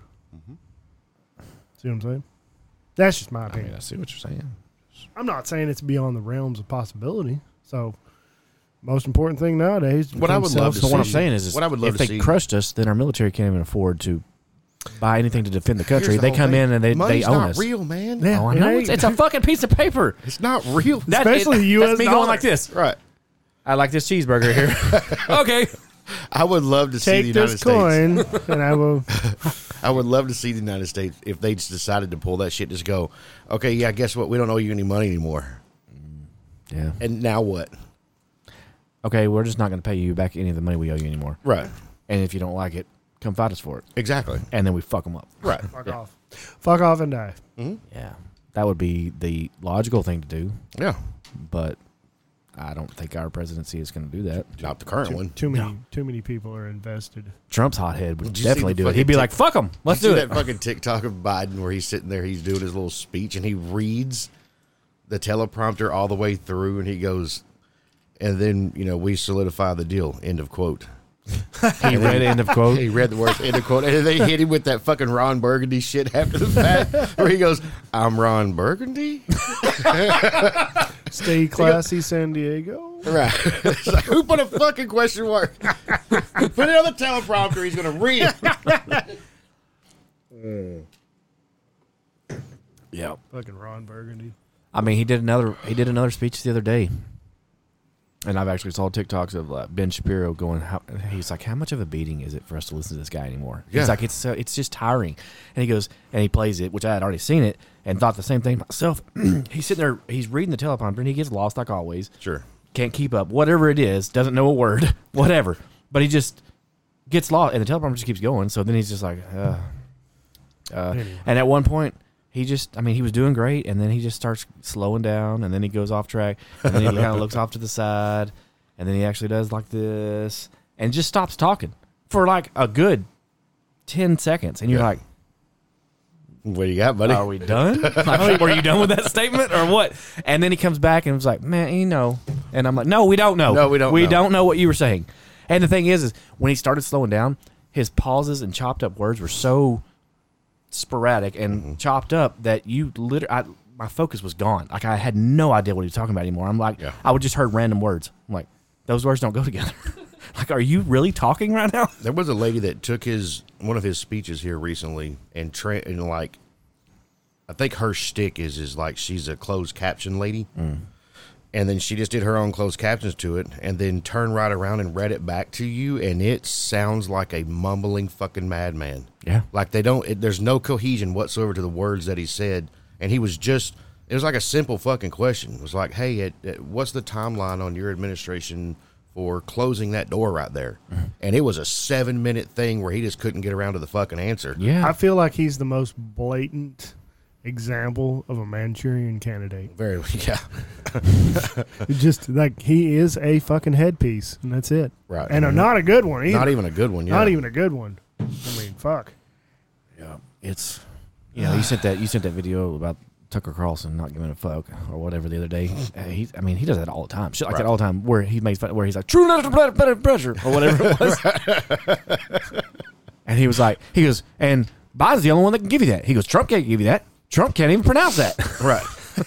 See what I'm saying? That's just my I opinion. mean, I see what you're saying. I'm not saying it's beyond the realms of possibility. So, most important thing nowadays. is What I become would love to So what I'm see- saying is what I would love if to they see- crushed us, then our military can't even afford to buy anything to defend the country. Here's the They whole come thing. in and they Money's own not us. real, man. Yeah. Oh, I It know. ain't. It's a fucking piece of paper. It's not real. Especially the US That's me dollar. going like this. Right. I like this cheeseburger here. Okay. I would love to see the Take United this States. coin, and I will. I would love to see the United States if they just decided to pull that shit. Just go, okay, yeah. Guess what? We don't owe you any money anymore. Yeah. And now what? Okay, we're just not going to pay you back any of the money we owe you anymore. Right. And if you don't like it, come fight us for it. Exactly. And then we fuck them up. Right. Fuck off and die. Yeah. That would be the logical thing to do, Yeah. but I don't think our presidency is going to do that. Not the current one. Too many people are invested. Trump's hothead would Did you see definitely the do it. He'd be fucking like, fuck them. Let's Did you do see it. that fucking TikTok of Biden where he's sitting there, he's doing his little speech, and he reads the teleprompter all the way through, and he goes, and then, we solidify the deal, end of quote. He read end of quote. He read the words, end of quote, and then they hit him with that fucking Ron Burgundy shit after the fact, where he goes, I'm Ron Burgundy? Stay classy, San Diego. Right. It's like, who put a fucking question mark? Put it on the teleprompter, he's going to read it. Yeah. Fucking Ron Burgundy. I mean, he did another speech the other day, and I've actually saw TikToks of Ben Shapiro going. He's like, "How much of a beating is it for us to listen to this guy anymore?" Yeah. He's like, "It's just tiring," and he goes and he plays it, which I had already seen it and thought the same thing myself. He's sitting there, he's reading the teleprompter, and he gets lost like always. Sure. Can't keep up, whatever it is, doesn't know a word, whatever. But he just gets lost, and the teleprompter just keeps going. So then he's just like, Anyway. and at one point, he was doing great, and then he just starts slowing down, and then he goes off track, and then he kind of looks off to the side, and then he actually does like this, and just stops talking for like a good 10 seconds, and you're like, What do you got, buddy? are we done? Like, were you done with that statement or what? And then he comes back and was like, man, and I'm like, no, we don't know. No, we don't We know. don't know what you were saying. And the thing is when he started slowing down, his pauses and chopped up words were so sporadic and chopped up that you literally, my focus was gone. Like I had no idea what he was talking about anymore. I'm like, I would just heard random words. I'm like, those words don't go together. Like, are you really talking right now? There was a lady that took one of his speeches here recently and like, I think her shtick is like she's a closed caption lady. And then she just did her own closed captions to it and then turned right around and read it back to you. And it sounds like a mumbling fucking madman. Yeah. Like there's no cohesion whatsoever to the words that he said. And it was like a simple fucking question. It was like, hey, what's the timeline on your administration for closing that door right there? And it was a 7-minute thing where he just couldn't get around to the fucking answer. Yeah. I feel like he's the most blatant example of a Manchurian candidate. Very, yeah. Just like he is a fucking headpiece, and that's it. Right. And not a good one either. Not even a good one, yeah. Not even a good one. I mean, fuck. Yeah. It's, you sent that video about Tucker Carlson not giving a fuck or whatever the other day. He does that all the time. Shit like that all the time. Where he makes fun, where he's like, true blood pressure or whatever it was. And he goes, and Biden's the only one that can give you that. He goes, Trump can't give you that. Trump can't even pronounce that. Right.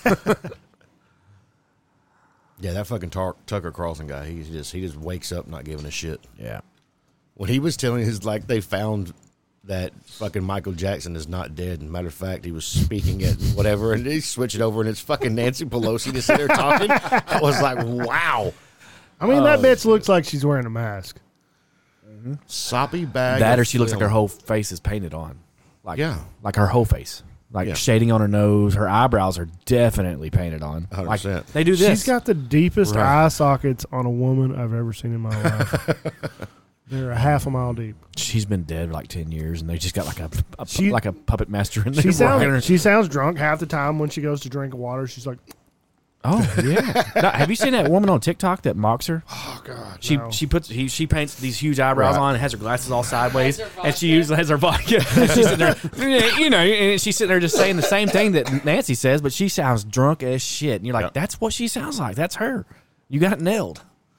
Yeah, that fucking Tucker Carlson guy, he just wakes up not giving a shit. Yeah. When he was telling they found that fucking Michael Jackson is not dead. And matter of fact, he was speaking at whatever, and he switched it over, and it's fucking Nancy Pelosi just sitting there talking. I was like, wow. I mean, that bitch looks like she's wearing a mask. Soppy bag. That or she looks like her whole face is painted on. Like, yeah. Like her whole face. Like shading on her nose. Her eyebrows are definitely painted on. 100%. Like, they do this. She's got the deepest eye sockets on a woman I've ever seen in my life. They're a half a mile deep. She's been dead like 10 years, and they just got like a puppet master in there. She sounds drunk half the time when she goes to drink water. She's like, oh yeah. Now, have you seen that woman on TikTok that mocks her? oh god. She paints these huge eyebrows on and has her glasses all sideways, and she has her vodka. And she's sitting there, and she's sitting there just saying the same thing that Nancy says, but she sounds drunk as shit. And you're like, that's what she sounds like. That's her. You got it nailed.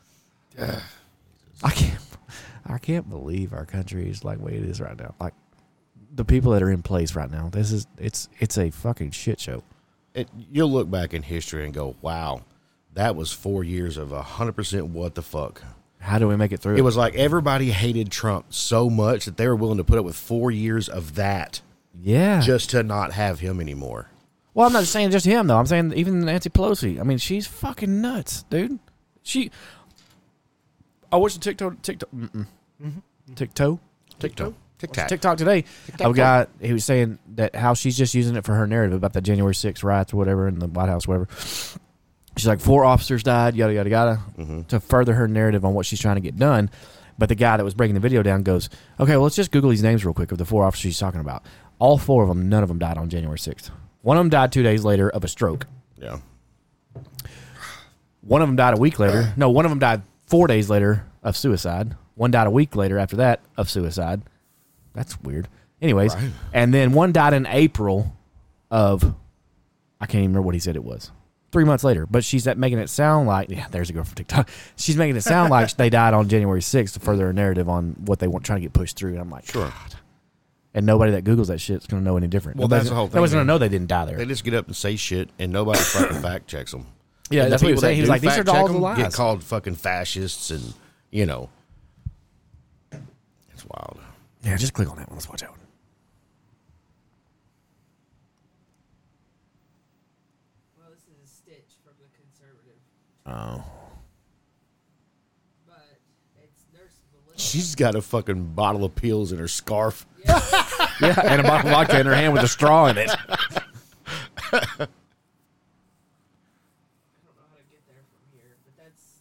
I can't believe our country is like the way it is right now. Like the people that are in place right now, it's a fucking shit show. You'll look back in history and go, wow, that was 4 years of 100% what the fuck. How do we make it through? It was like everybody hated Trump so much that they were willing to put up with 4 years of that. Yeah. Just to not have him anymore. Well, I'm not saying just him, though. I'm saying even Nancy Pelosi. I mean, she's fucking nuts, dude. I watched TikTok today. A guy, he was saying that how she's just using it for her narrative about the January 6th riots or whatever in the White House, whatever. She's like, 4 officers died, yada, yada, yada, to further her narrative on what she's trying to get done. But the guy that was breaking the video down goes, okay, well, let's just Google these names real quick of the 4 officers she's talking about. All 4 of them, none of them died on January 6th. One of them died 2 days later of a stroke. Yeah. One of them died a week later. No, one of them died 4 days later of suicide. One died a week later after that of suicide. That's weird. Anyways, right. And then one died in April of, I can't even remember what he said it was. 3 months later. But she's making it sound like, there's a girl from TikTok. She's making it sound like they died on January 6th to further a narrative on what they want trying to get pushed through. And I'm like, sure. God. And nobody that Googles that shit is going to know any different. Well, that's the whole thing. Nobody's going to know they didn't die there. They just get up and say shit, and nobody fucking fact checks them. Yeah, and that's what he was saying. He was like, these are all the lies. Get called fucking fascists, and, it's wild. Yeah, just click on that one. Let's watch that one. Well, this is a stitch from the Conservative. Oh. But it's Nurse Melissa. She's got a fucking bottle of pills in her scarf. Yeah, and a bottle of vodka in her hand with a straw in it. I don't know how to get there from here, but that's...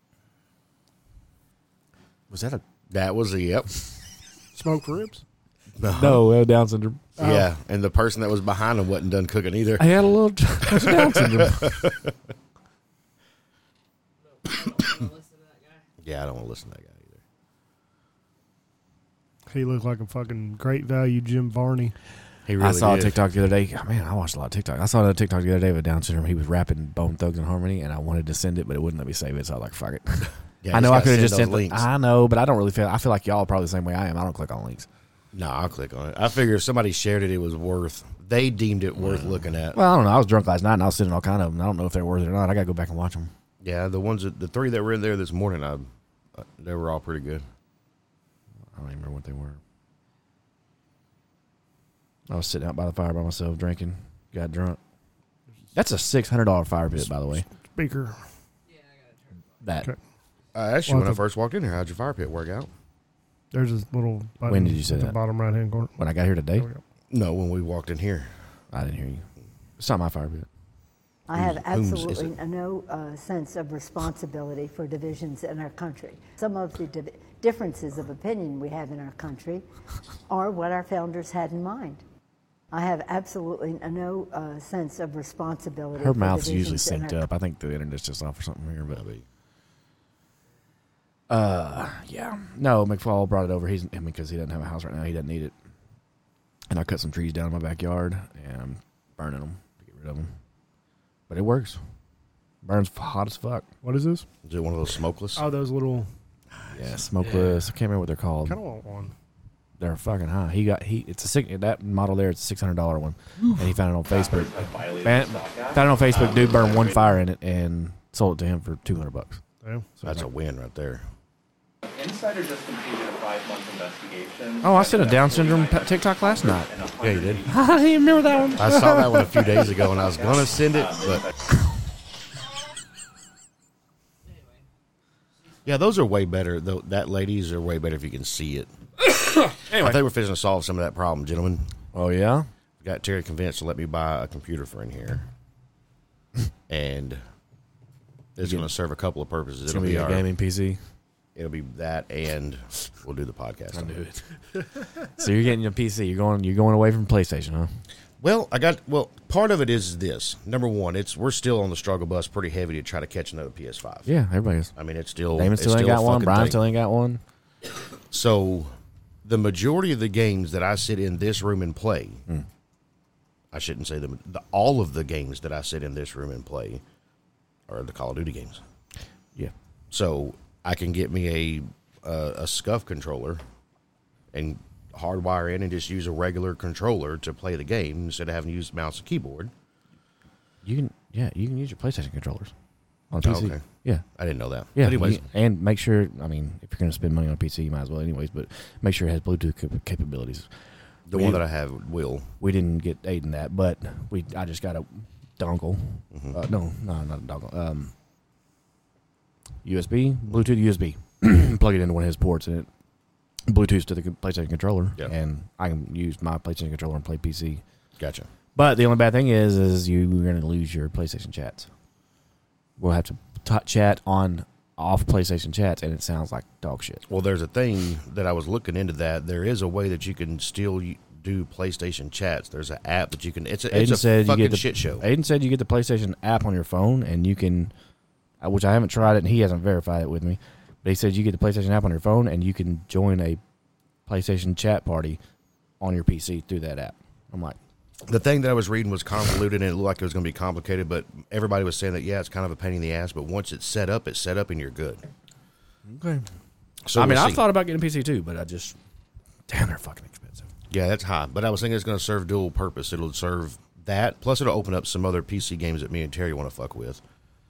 That was a, yep. Smoked ribs? No, Down syndrome. Yeah, and the person that was behind him wasn't done cooking either. I had a little Down syndrome. Yeah, I don't want to listen to that guy either. He looked like a fucking great value Jim Varney. He really I saw did. a TikTok the other day. Man, I watched a lot of TikTok. I saw another TikTok the other day with Down syndrome. He was rapping Bone Thugs and Harmony, and I wanted to send it, but it wouldn't let me save it, so I was like, fuck it. Yeah, I know I could have just sent sent links. I know, but I don't really feel. I feel like y'all are probably the same way I am. I don't click on links. No, I'll click on it. I figure if somebody shared it, it was worth. They deemed it worth looking at. Well, I don't know. I was drunk last night, and I was sitting all kind of them. I don't know if they're worth it or not. I got to go back and watch them. Yeah, the 3 that were in there this morning, they were all pretty good. I don't even remember what they were. I was sitting out by the fire by myself, drinking, got drunk. That's a $600 fire pit, by the way. Speaker. That. Okay. I asked you when I first walked in here, how'd your fire pit work out? There's this little button When did you say at the that? bottom right hand corner. When I got here today, There we go. No, when we walked in here. I didn't hear you. It's not my fire pit. I have Whose is absolutely no sense of responsibility for divisions in our country. Some of the differences of opinion we have in our country are what our founders had in mind. I have absolutely no sense of responsibility. Her for mouth's usually divisions in synced our up. I think the internet's just off or something here, but yeah. No, McFall brought it over. Because he doesn't have a house right now. He doesn't need it. And I cut some trees down in my backyard, and I'm burning them to get rid of them. But it works. Burns hot as fuck. What is this? Is it one of those smokeless? Oh, those little. Yeah, smokeless. I can't remember what they're called. Kind of want one. They're fucking high. That model there. It's a $600 one, and he found it on Facebook. Found it on Facebook. Dude burned one fire in it and sold it to him for $200. Damn. So that's a win right there. Insider just completed a 5-month investigation. Oh, I sent a Down syndrome TikTok last night. Yeah, you did. I didn't even remember that one. I saw that one a few days ago, and I was going to send it, but... Yeah, those are way better. That ladies are way better if you can see it. Anyway. I think we're fixing to solve some of that problem, gentlemen. Oh, yeah? Got Terry convinced to let me buy a computer for in here. And it's going to serve a couple of purposes. It's going to be a gaming PC. It'll be that, and we'll do the podcast. I knew it. So you're getting your PC. You're going away from PlayStation, huh? Well, part of it is this. Number one, we're still on the struggle bus pretty heavy to try to catch another PS5. Yeah, everybody is. I mean, it's still... Damon still ain't got one. Brian still ain't got one. So, the majority of the games that I sit in this room and play, I shouldn't say all of the games that I sit in this room and play are the Call of Duty games. Yeah. So, I can get me a SCUF controller and hardwire in and just use a regular controller to play the game instead of having to use mouse and keyboard. You can use your PlayStation controllers on PC. Okay. Yeah. I didn't know that. Yeah. Anyways. And make sure, I mean, if you're going to spend money on a PC, you might as well anyways, but make sure it has Bluetooth capabilities. The one that I have will. We didn't get Aiden that, but I just got a dongle. No, not a dongle. USB, Bluetooth USB. Plug it into one of his ports, and it Bluetooth to the PlayStation controller, and I can use my PlayStation controller and play PC. Gotcha. But the only bad thing is you're going to lose your PlayStation chats. We'll have to chat off PlayStation chats, and it sounds like dog shit. Well, there's a thing that I was looking into that. There is a way that you can still do PlayStation chats. There's an app that you can. It's a fucking shit show. Aiden said you get the PlayStation app on your phone, and you can, which I haven't tried it, and he hasn't verified it with me. But he said you get the PlayStation app on your phone, and you can join a PlayStation chat party on your PC through that app. I'm like, the thing that I was reading was convoluted, and it looked like it was going to be complicated. But everybody was saying that it's kind of a pain in the ass. But once it's set up, and you're good. Okay. So I thought about getting a PC too, but damn, they're fucking expensive. Yeah, that's high. But I was thinking it's going to serve dual purpose. It'll serve that, plus it'll open up some other PC games that me and Terry want to fuck with,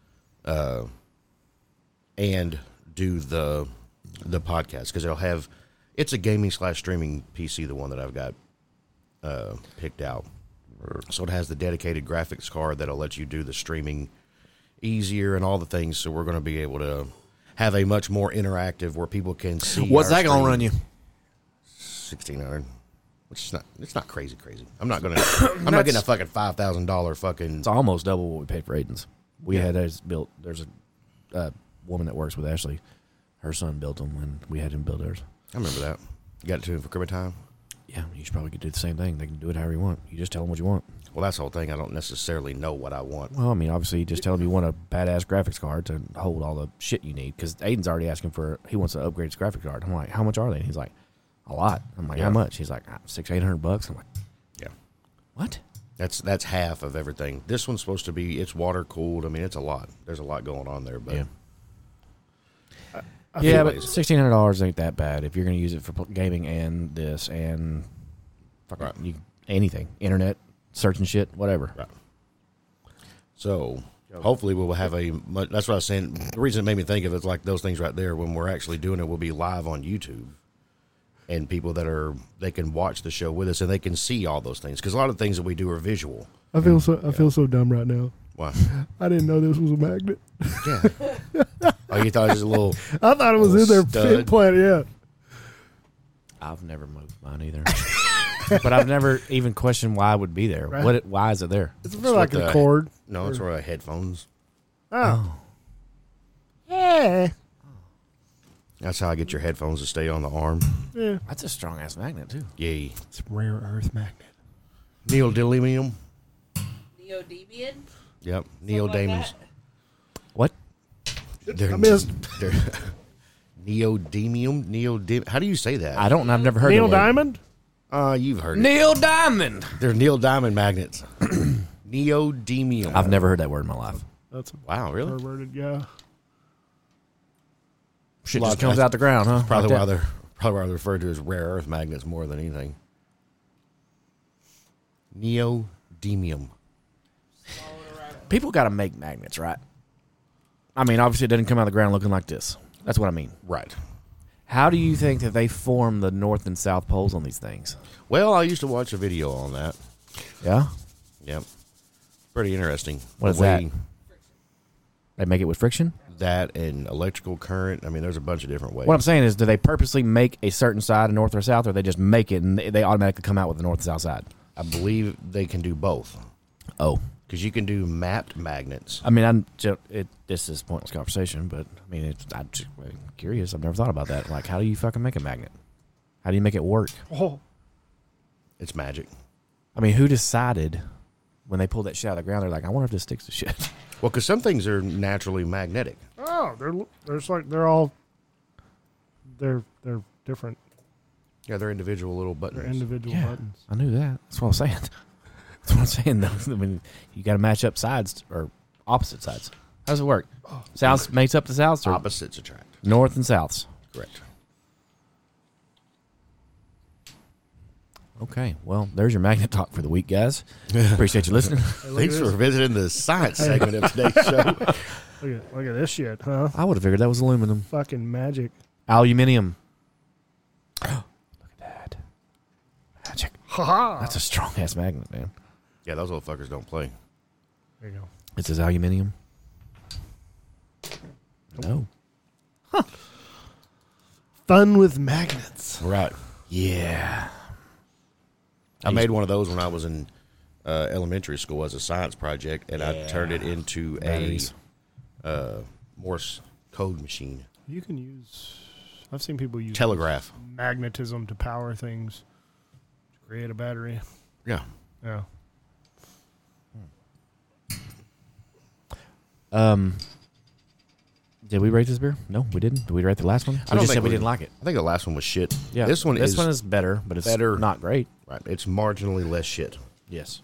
and do the podcast because it's a gaming / streaming PC, the one that I've got picked out. So it has the dedicated graphics card that'll let you do the streaming easier and all the things. So we're going to be able to have a much more interactive where people can see. What's that going to run you? 1,600, which is not crazy. I'm not getting a fucking $5,000 fucking. It's almost double what we paid for Aiden's. We had ours built. There's a woman that works with Ashley. Her son built them, and we had him build ours. I remember that. You got it to him for Cribbit time? Yeah, you should probably do the same thing. They can do it however you want. You just tell them what you want. Well, that's the whole thing. I don't necessarily know what I want. Well, I mean, obviously, you just tell them you want a badass graphics card to hold all the shit you need. Because Aiden's already asking he wants to upgrade his graphics card. I'm like, how much are they? And he's like, a lot. I'm like, how much? He's like, $600-800. I'm like, yeah. What? That's half of everything. This one's supposed to be, it's water cooled. I mean, it's a lot. There's a lot going on there, but. Yeah. Yeah, but $1,600 ain't that bad if you're going to use it for gaming and this and fucking anything, internet, searching shit, whatever. Right. So hopefully we'll have that's what I was saying. The reason it made me think of it's like those things right there. When we're actually doing it, we'll be live on YouTube, and people they can watch the show with us and they can see all those things because a lot of things that we do are visual. I feel so dumb right now. Why? I didn't know this was a magnet. Yeah. Oh, you thought it was a little? I thought it was in their stud. implant. Yeah. I've never moved mine either. But I've never even questioned why it would be there. Right. Why is it there? It's for like a cord. No, it's for headphones. Oh. Yeah. That's how I get your headphones to stay on the arm. Yeah. That's a strong ass magnet too. Yay. It's a rare earth magnet. Neodymium. Neodymium? Yep. Something like Neodymiums. that? What? They're, I missed. They're neodymium. How do you say that? I don't. I've never heard Neil of it. Diamond? You've heard it. Neil Diamond. They're Neil Diamond magnets. Neodymium. I've never heard that word in my life. That's a Wow, really? perverted guy. Shit Lot just of comes guys- out the ground, huh? Probably Like why that. they're referred to as rare earth magnets more than anything. Neodymium. People got to make magnets, right? I mean, obviously it doesn't come out of the ground looking like this. That's what I mean. Right. How do you think that they form the north and south poles on these things? Well, I used to watch a video on that. Yeah? Yep. Pretty interesting. What is The way that? They make it with friction? That and electrical current. I mean, there's a bunch of different ways. What I'm saying is, do they purposely make a certain side, north or south, or they just make it and they automatically come out with the north and south side? I believe they can do both. Oh. Because you can do mapped magnets. I mean, this is pointless conversation, but I mean, I'm just curious. I've never thought about that. Like, how do you fucking make a magnet? How do you make it work? Oh. It's magic. I mean, who decided when they pulled that shit out of the ground? They're like, I wonder if this sticks to shit. Well, because some things are naturally magnetic. Oh, they're different. Yeah, they're individual little buttons. They're individual Yeah, buttons. I knew that. That's what I'm saying. That's what I'm saying, though. I mean, you got to match up sides or opposite sides. How does it work? South makes up the souths or Opposites attract. north and souths? Correct. Okay, well, there's your magnet talk for the week, guys. Appreciate you listening. Thanks for visiting the science segment of today's show. Look at this shit, huh? I would have figured that was aluminum. Fucking magic. Aluminium. Look at that. Magic. Ha-ha. That's a strong-ass magnet, man. Yeah, those little fuckers don't play. There you go. It says aluminium. No. Fun with magnets. Right. Yeah. I made one of those when I was in elementary school as a science project, and I turned it into Batteries. a Morse code machine. You can use. I've seen people use Telegraph. magnetism to power things to create a battery. Yeah. Yeah. Did we rate this beer? No, we didn't. Did we rate the last one? I don't We just think said we didn't like it. I think the last one was shit. Yeah. This one is better, but it's better. not great. Right. It's marginally less shit. Yes.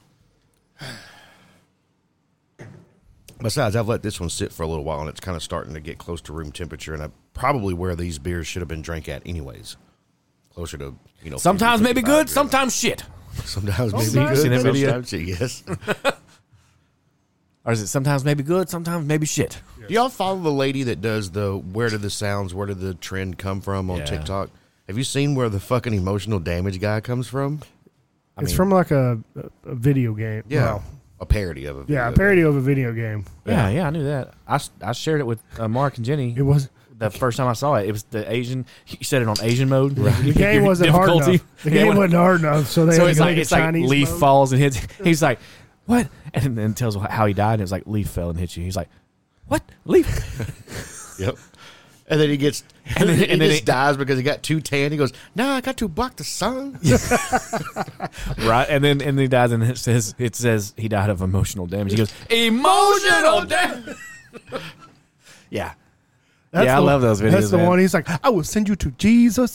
Besides, I've let this one sit for a little while, and it's kind of starting to get close to room temperature, and I probably where these beers should have been drank at anyways. Closer to, Sometimes 50, maybe 55 good, degrees. sometimes shit. Sometimes maybe Sometimes. good, Seen that video? sometimes shit, yes. Or is it sometimes maybe good, sometimes maybe shit? Do y'all follow the lady that does the where did the trend come from on Yeah. TikTok? Have you seen where the fucking emotional damage guy comes from? It's from like a video game. Yeah. Well, A parody of it. yeah, a parody of a video game. Yeah, I knew that. I shared it with Mark and Jenny. It was The first time I saw it, it was the Asian. He said it on Asian mode. the game wasn't hard enough. The game wasn't hard enough, so they So had it's to like make it it's like Chinese leaf mode. falls and hits. He's like, what? And then tells how he died. And it was like leaf fell and hit you. He's like, what? Leaf? Yep. And then he gets And then- he and then just it- dies because he got too tan. He goes, "No, I got to block the sun." Right. And then he dies and it says he died of emotional damage. He goes, emotional damage. Yeah. That's I the- love those videos. That's the man. one. He's like, I will send you to Jesus.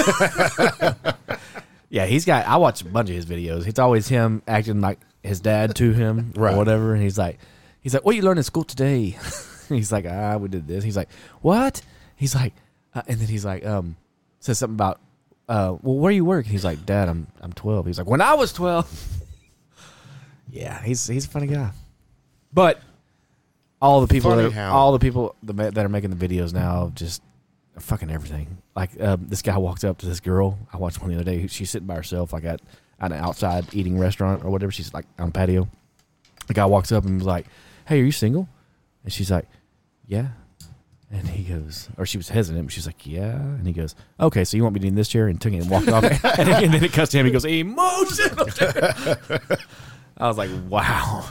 Yeah, I watch a bunch of his videos. It's always him acting like his dad to him Right. or whatever. And he's like, what you learned in school today? He's like, we did this. He's like, what? He's like, And then he's like, says something about, well, where do you work? And he's like, Dad, I'm 12. He's like, when I was 12. Yeah, he's a funny guy. But all the people that are making the videos now just fucking everything. Like this guy walks up to this girl. I watched one the other day. She's sitting by herself, like at an outside eating restaurant or whatever. She's like on a patio. The guy walks up and was like, "Hey, are you single?" And she's like, "Yeah." And he goes, or she was hesitant, but she's like, "Yeah." And he goes, "Okay, so you want me to be in this chair?" And took it and walked off. And then it cuts to him. He goes, "Emotional." I was like, "Wow."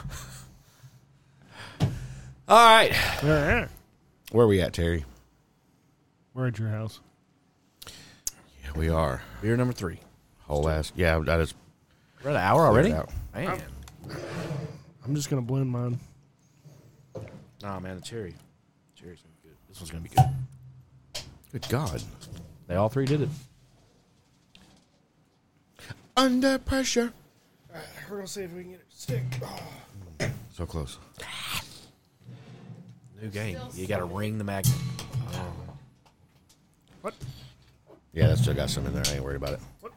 All right. Where Where are we at, Terry? We're at your house. Yeah, we are. Beer number 3. Whole ass. Yeah, that is. We're at an hour already? Out. Man. I'm just going to blend mine. Nah, man, the cherry's going to be good. This one's going to be good. Good God. They all 3 did it. Under pressure. All right, we're going to see if we can get it to stick. Oh. So close. New game. You got to ring the magnet. What? Yeah, that's still got some in there. I ain't worried about it. What?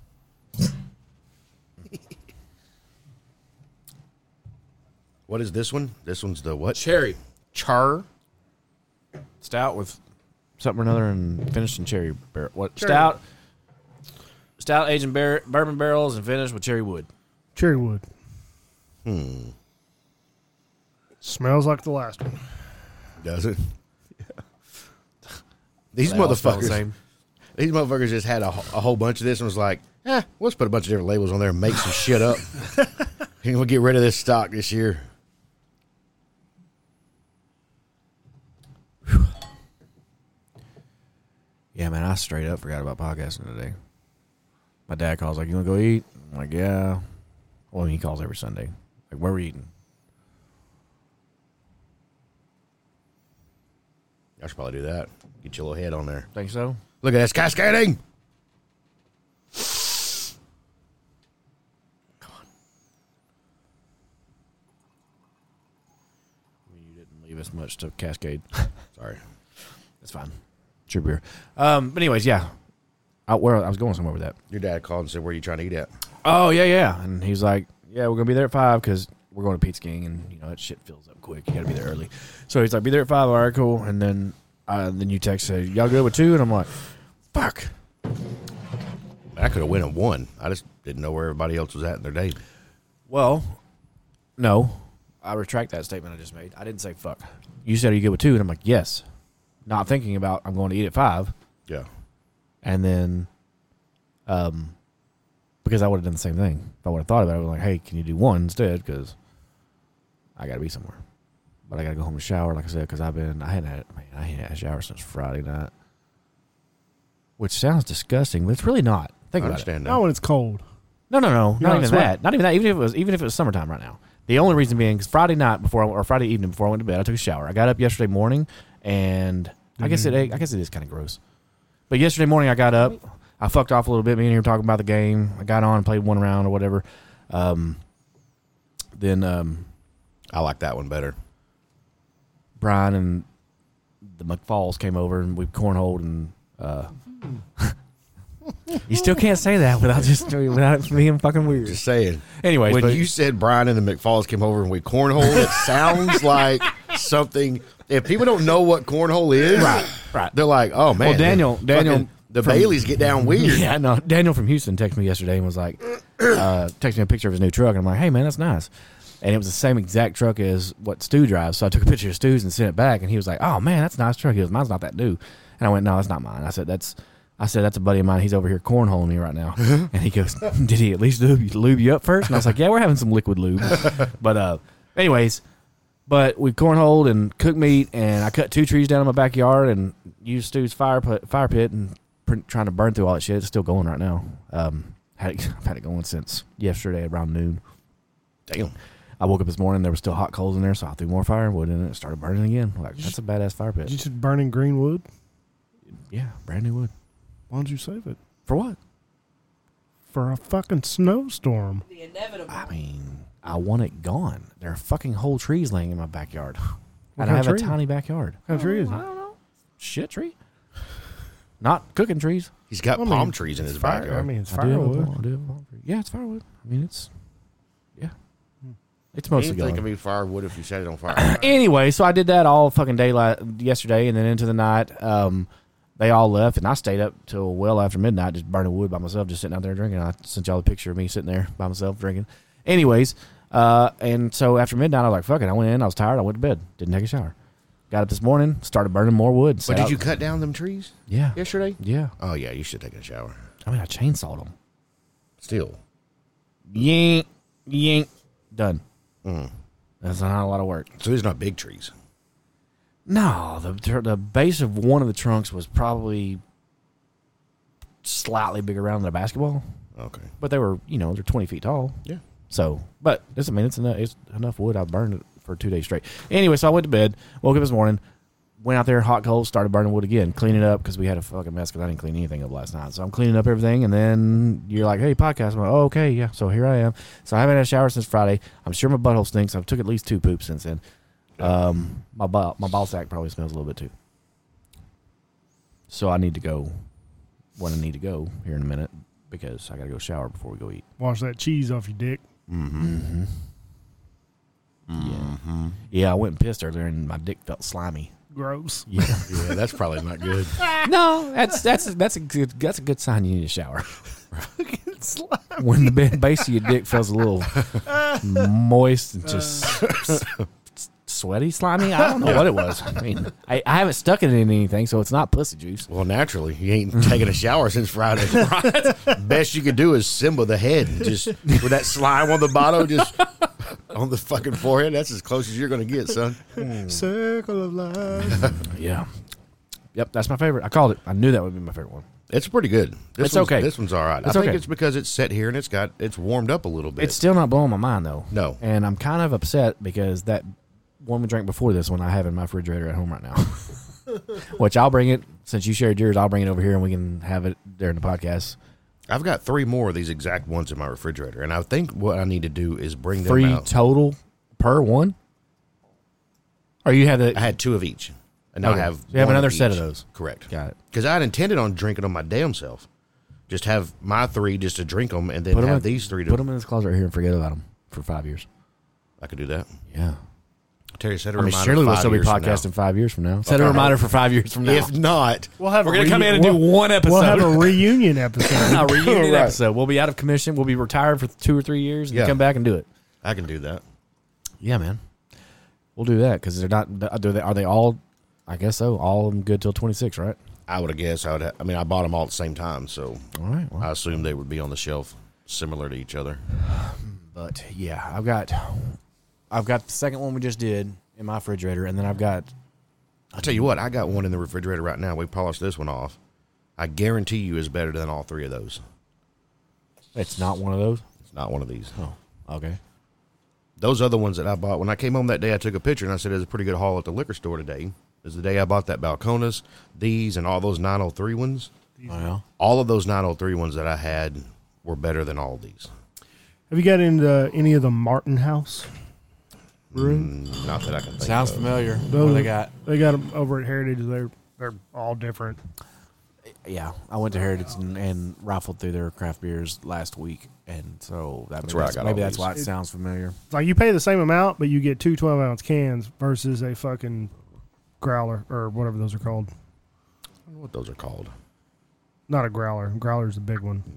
What is this one? This one's the what? Cherry. Char. Stout with something or another and finished in cherry barrel. What? Cherry. Stout aged in bourbon barrels and finished with cherry wood. Cherry wood. Smells like the last one. Does it? Yeah. These They all smell the motherfuckers. same. These motherfuckers just had a whole bunch of this and was like, let's put a bunch of different labels on there and make some shit up. And we'll get rid of this stock this year. Yeah, man, I straight up forgot about podcasting today. My dad calls like, "You want to go eat?" I'm like, "Yeah." Well, he calls every Sunday. Like, where we eating? I should probably do that. Get your little head on there. Think so? Look at this cascading. You didn't leave us much to cascade. Sorry. That's fine. True beer. But anyways, yeah. I was going somewhere with that. Your dad called and said, where are you trying to eat at? Oh, yeah. And he's like, "Yeah, we're going to be there at 5 because we're going to Pete's King, and, you know, that shit fills up quick. You got to be there early." So he's like, "Be there at 5. All right, cool." And then you text, say, "Y'all good with 2?" And I'm like, fuck. I could have went and won. I just didn't know where everybody else was at in their day. Well, no. I retract that statement I just made. I didn't say fuck. You said, "Are you good with 2?" And I'm like, yes. Not thinking about I'm going to eat at 5. Yeah. And then, because I would have done the same thing. If I would have thought about it, I was like, "Hey, can you do 1 instead?" Because I got to be somewhere. But I got to go home and shower, like I said, because I hadn't had a shower since Friday night. Which sounds disgusting, but it's really not. Think I about it. understand that. Not when it's cold. No. Not even it's that. Not even that. Even if it was summertime right now. The only reason being because Friday evening before I went to bed, I took a shower. I got up yesterday morning, and I guess it is kind of gross. But yesterday morning I got up, I fucked off a little bit. Me and you were talking about the game. I got on and played 1 round or whatever. Then I like that one better. Brian and the McFalls came over and we cornholed and. You still can't say that without being fucking weird. Just saying. Anyways, when you said Brian and the McFalls came over and we cornhole, it sounds like something. If people don't know what cornhole is, right, they're like, "Oh man." Well, Daniel, the Baileys get down weird. Yeah, no. Daniel from Houston texted me yesterday and was like, texted me a picture of his new truck, and I'm like, "Hey man, that's nice." And it was the same exact truck as what Stu drives. So I took a picture of Stu's and sent it back, and he was like, "Oh man, that's a nice truck." He goes, "Mine's not that new." And I went, "No, that's not mine." I said, "That's a buddy of mine. He's over here cornholing me right now." And he goes, "Did he at least lube you up first?" And I was like, "Yeah, we're having some liquid lube." But anyways, we cornholed and cooked meat, and I cut 2 trees down in my backyard and used Stu's fire pit and trying to burn through all that shit. It's still going right now. I've had it going since yesterday around noon. Damn. I woke up this morning, there was still hot coals in there, so I threw more firewood in it and it started burning again. Like, that's a badass fire pit. Did you just burning green wood? Yeah, brand new wood. Why don't you save it? For what? For a fucking snowstorm. The inevitable. I mean, I want it gone. There are fucking whole trees laying in my backyard. What And I kind have of a tree? tiny backyard. What kind of tree is it? I don't know. Shit tree. Not cooking trees. He's got palm trees in his backyard. I mean, it's I do have a firewood. palm- I do have a palm tree. Yeah, it's firewood. I mean, it's You mostly think going. it'd be firewood if you set it on fire. Anyway, so I did that all fucking day yesterday, and then into the night. They all left, and I stayed up till well after midnight, just burning wood by myself, just sitting out there drinking. I sent y'all a picture of me sitting there by myself drinking. Anyways, and so after midnight, I was like, fuck it. I went in. I was tired. I went to bed. Didn't take a shower. Got up this morning, started burning more wood. But sat did out- you cut down them trees Yeah. yesterday? Yeah. Oh, yeah, you should take a shower. I mean, I chainsawed them. Still. Yank, yank, done. Mm. That's not a lot of work. So these are not big trees. No, the base of one of the trunks was probably slightly bigger around than a basketball, Okay. but they were, they're 20 feet tall. Yeah. So, but it's enough wood. I burned it for 2 days straight. Anyway, so I went to bed, woke up this morning, went out there hot cold, started burning wood again, cleaning it up because we had a fucking mess because I didn't clean anything up last night. So I'm cleaning up everything, and then you're like, hey, podcast. I'm like, oh, okay, yeah. So here I am. So I haven't had a shower since Friday. I'm sure my butthole stinks. I've took at least 2 poops since then. My ball sack probably smells a little bit too. So I need to go when I need to go here in a minute because I got to go shower before we go eat. Wash that cheese off your dick. Mm-hmm. Yeah, I went and pissed earlier and my dick felt slimy. Gross. Yeah. Yeah, that's probably not good. No, that's a good sign you need a shower. When the base of your dick feels a little moist and just sweaty, slimy. I don't know what it was. I mean, I haven't stuck it in anything, so it's not pussy juice. Well, naturally, you ain't taken a shower since Friday. Best you could do is Simba the head, just with that slime on the bottom, just on the fucking forehead. That's as close as you're going to get, son. Circle of life. Yeah. Yep, that's my favorite. I called it. I knew that would be my favorite one. It's pretty good. It's okay. This one's all right. It's I think okay. it's because it's set here and it's warmed up a little bit. It's still not blowing my mind though. No. And I'm kind of upset because that one we drank before this one I have in my refrigerator at home right now. Which I'll bring it since you shared yours. I'll bring it over here and we can have it there in the podcast. I've got 3 more of these exact ones in my refrigerator, and I think what I need to do is bring them 3 out. total per one. Or you have the I had 2 of each, and now Okay. I have. So you have one another of set each. of those. Correct. Got it. Because I had intended on drinking them my damn self. Just have my 3 just to drink them, and then Put 'em have in- these 3 to. Put them in this closet right here and forget about them for 5 years. I could do that. Yeah. Terry said a I mean, reminder. surely we'll 5 still be years from now. podcasting 5 years from now. Set a reminder for 5 years from now. If not, We'll have We're going to come in and do one episode. We'll have a reunion episode. a reunion Right. episode. We'll be out of commission. We'll be retired for 2 or 3 years and Yeah. come back and do it. I can do that. Yeah, man. We'll do that because they're not. Are they all? I guess so. All of them good till 26, right? I would have guessed. I mean, I bought them all at the same time, so All right. Well, I assumed they would be on the shelf, similar to each other. but yeah, I've got the second one we just did in my refrigerator, and then I've got. I'll tell you what, I got one in the refrigerator right now. We polished this one off. I guarantee you is better than all 3 of those. It's not one of those. It's not one of these. Oh, okay. Those other ones that I bought, when I came home that day, I took a picture and I said, there's a pretty good haul at the liquor store today. Is the day I bought that Balcones, these, and all those 903 ones. Oh, yeah. All of those 903 ones that I had were better than all of these. Have you got into any of the Martin House brewing? Not that I can think Sounds of. familiar. What Those- do they got? They got them over at Heritage. They're all different. Yeah, I went to Heritage and rifled through their craft beers last week, and so That's where I got maybe all that's these. why it sounds familiar. It's like you pay the same amount, but you get 2 12-ounce cans versus a fucking growler or whatever those are called. I don't know what those are called. Not a growler. Growler's the big one.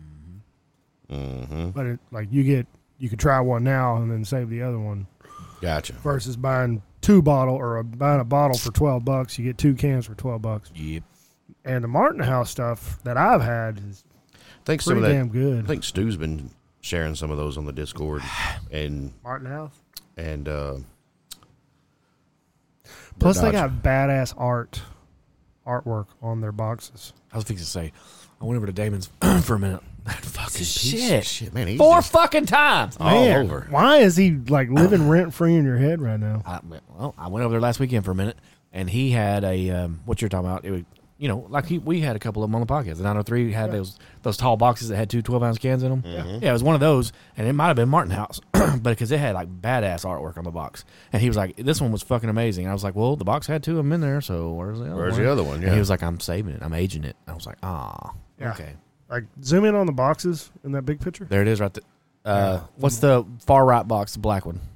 Mm-hmm. But you could try one now and then save the other one. Gotcha. Versus buying 2 bottle or buying a bottle for $12, you get 2 cans for $12. Yep. And the Martin House stuff that I've had is I think some pretty of that. damn good. I think Stu's been sharing some of those on the Discord, and Martin House. Dodge. Plus, they got badass artwork on their boxes. I was fixing to say, I went over to Damon's for a minute. That fucking shit. man. He's 4 just fucking times. all Man, over. why is he like living rent free in your head right now? I went over there last weekend for a minute, and he had a what you're talking about. we had a couple of them on the podcast. The 903 had those tall boxes that had 2 12-ounce cans in them. Yeah, it was one of those, and it might have been Martin House, but because it had like badass artwork on the box. And he was like, "This one was fucking amazing." And I was like, "Well, the box had 2 of them in there, so where's the other one?" Where's the other one? Yeah. And he was like, "I'm saving it. I'm aging it." I was like, "Ah, Yeah. okay." Like, zoom in on the boxes in that big picture. There it is, right there. What's the far right box? The black one.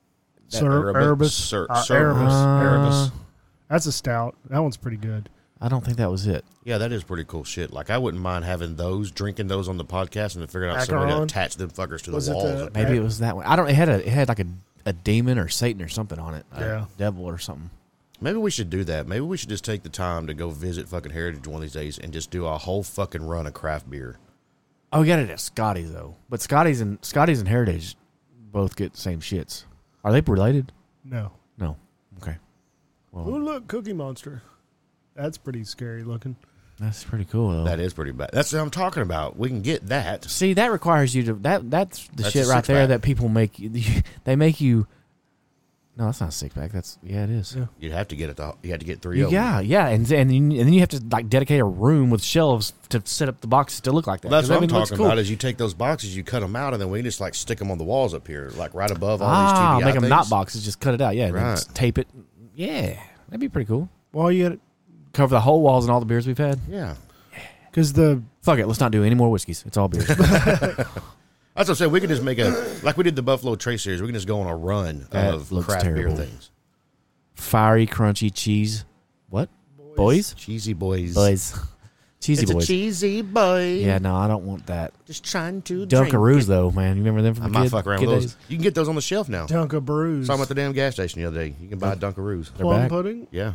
Erebus. Erebus. That's a stout. That one's pretty good. I don't think that was it. Yeah, that is pretty cool shit. Like, I wouldn't mind having those, drinking those on the podcast, and then figuring out some way to Acheron? attach them fuckers to the Was it walls. Maybe it was that one. I don't. It had like a demon or Satan or something on it. Yeah. A devil or something. Maybe we should do that. Maybe we should just take the time to go visit fucking Heritage one of these days and just do a whole fucking run of craft beer. Oh, we got it at Scotty's though. But Scotty's and Heritage both get the same shits. Are they related? No. No. Okay. Oh, look, Cookie Monster. That's pretty scary looking. That's pretty cool though. That is pretty bad. That's what I'm talking about. We can get that. See, that requires you to that's the That's shit a right there six-pack. that people make you. They make you. No, that's not a 6-pack. It is. Yeah. You'd have to get it. You had to get 3 of them. Yeah, and then you have to like dedicate a room with shelves to set up the boxes to look like that. Well, that's 'Cause, what I'm it looks talking cool. about. Is you take those boxes, you cut them out, and then we just like stick them on the walls up here, like right above all these TBI make them things. knot boxes. Just cut it out. Yeah, and then Right. just tape it. Yeah, that'd be pretty cool. Well, you had Cover the whole walls and all the beers we've had. Yeah. because the Fuck it. Let's not do any more whiskeys. It's all beers. That's what I'm saying. We can just make like we did the Buffalo Trace series. We can just go on a run That of looks craft terrible. beer things. Fiery, crunchy cheese. What? Boys? Cheesy boys. Cheesy It's boys. a cheesy boy. Yeah, no, I don't want that. Just trying to drink Dunkaroos, it. though, man. You remember them from I the might kid, fuck around kid with those. days? You can get those on the shelf now. Dunkaroos. Saw them at the damn gas station the other day. You can buy Dunkaroos. They're plum back. pudding. Yeah.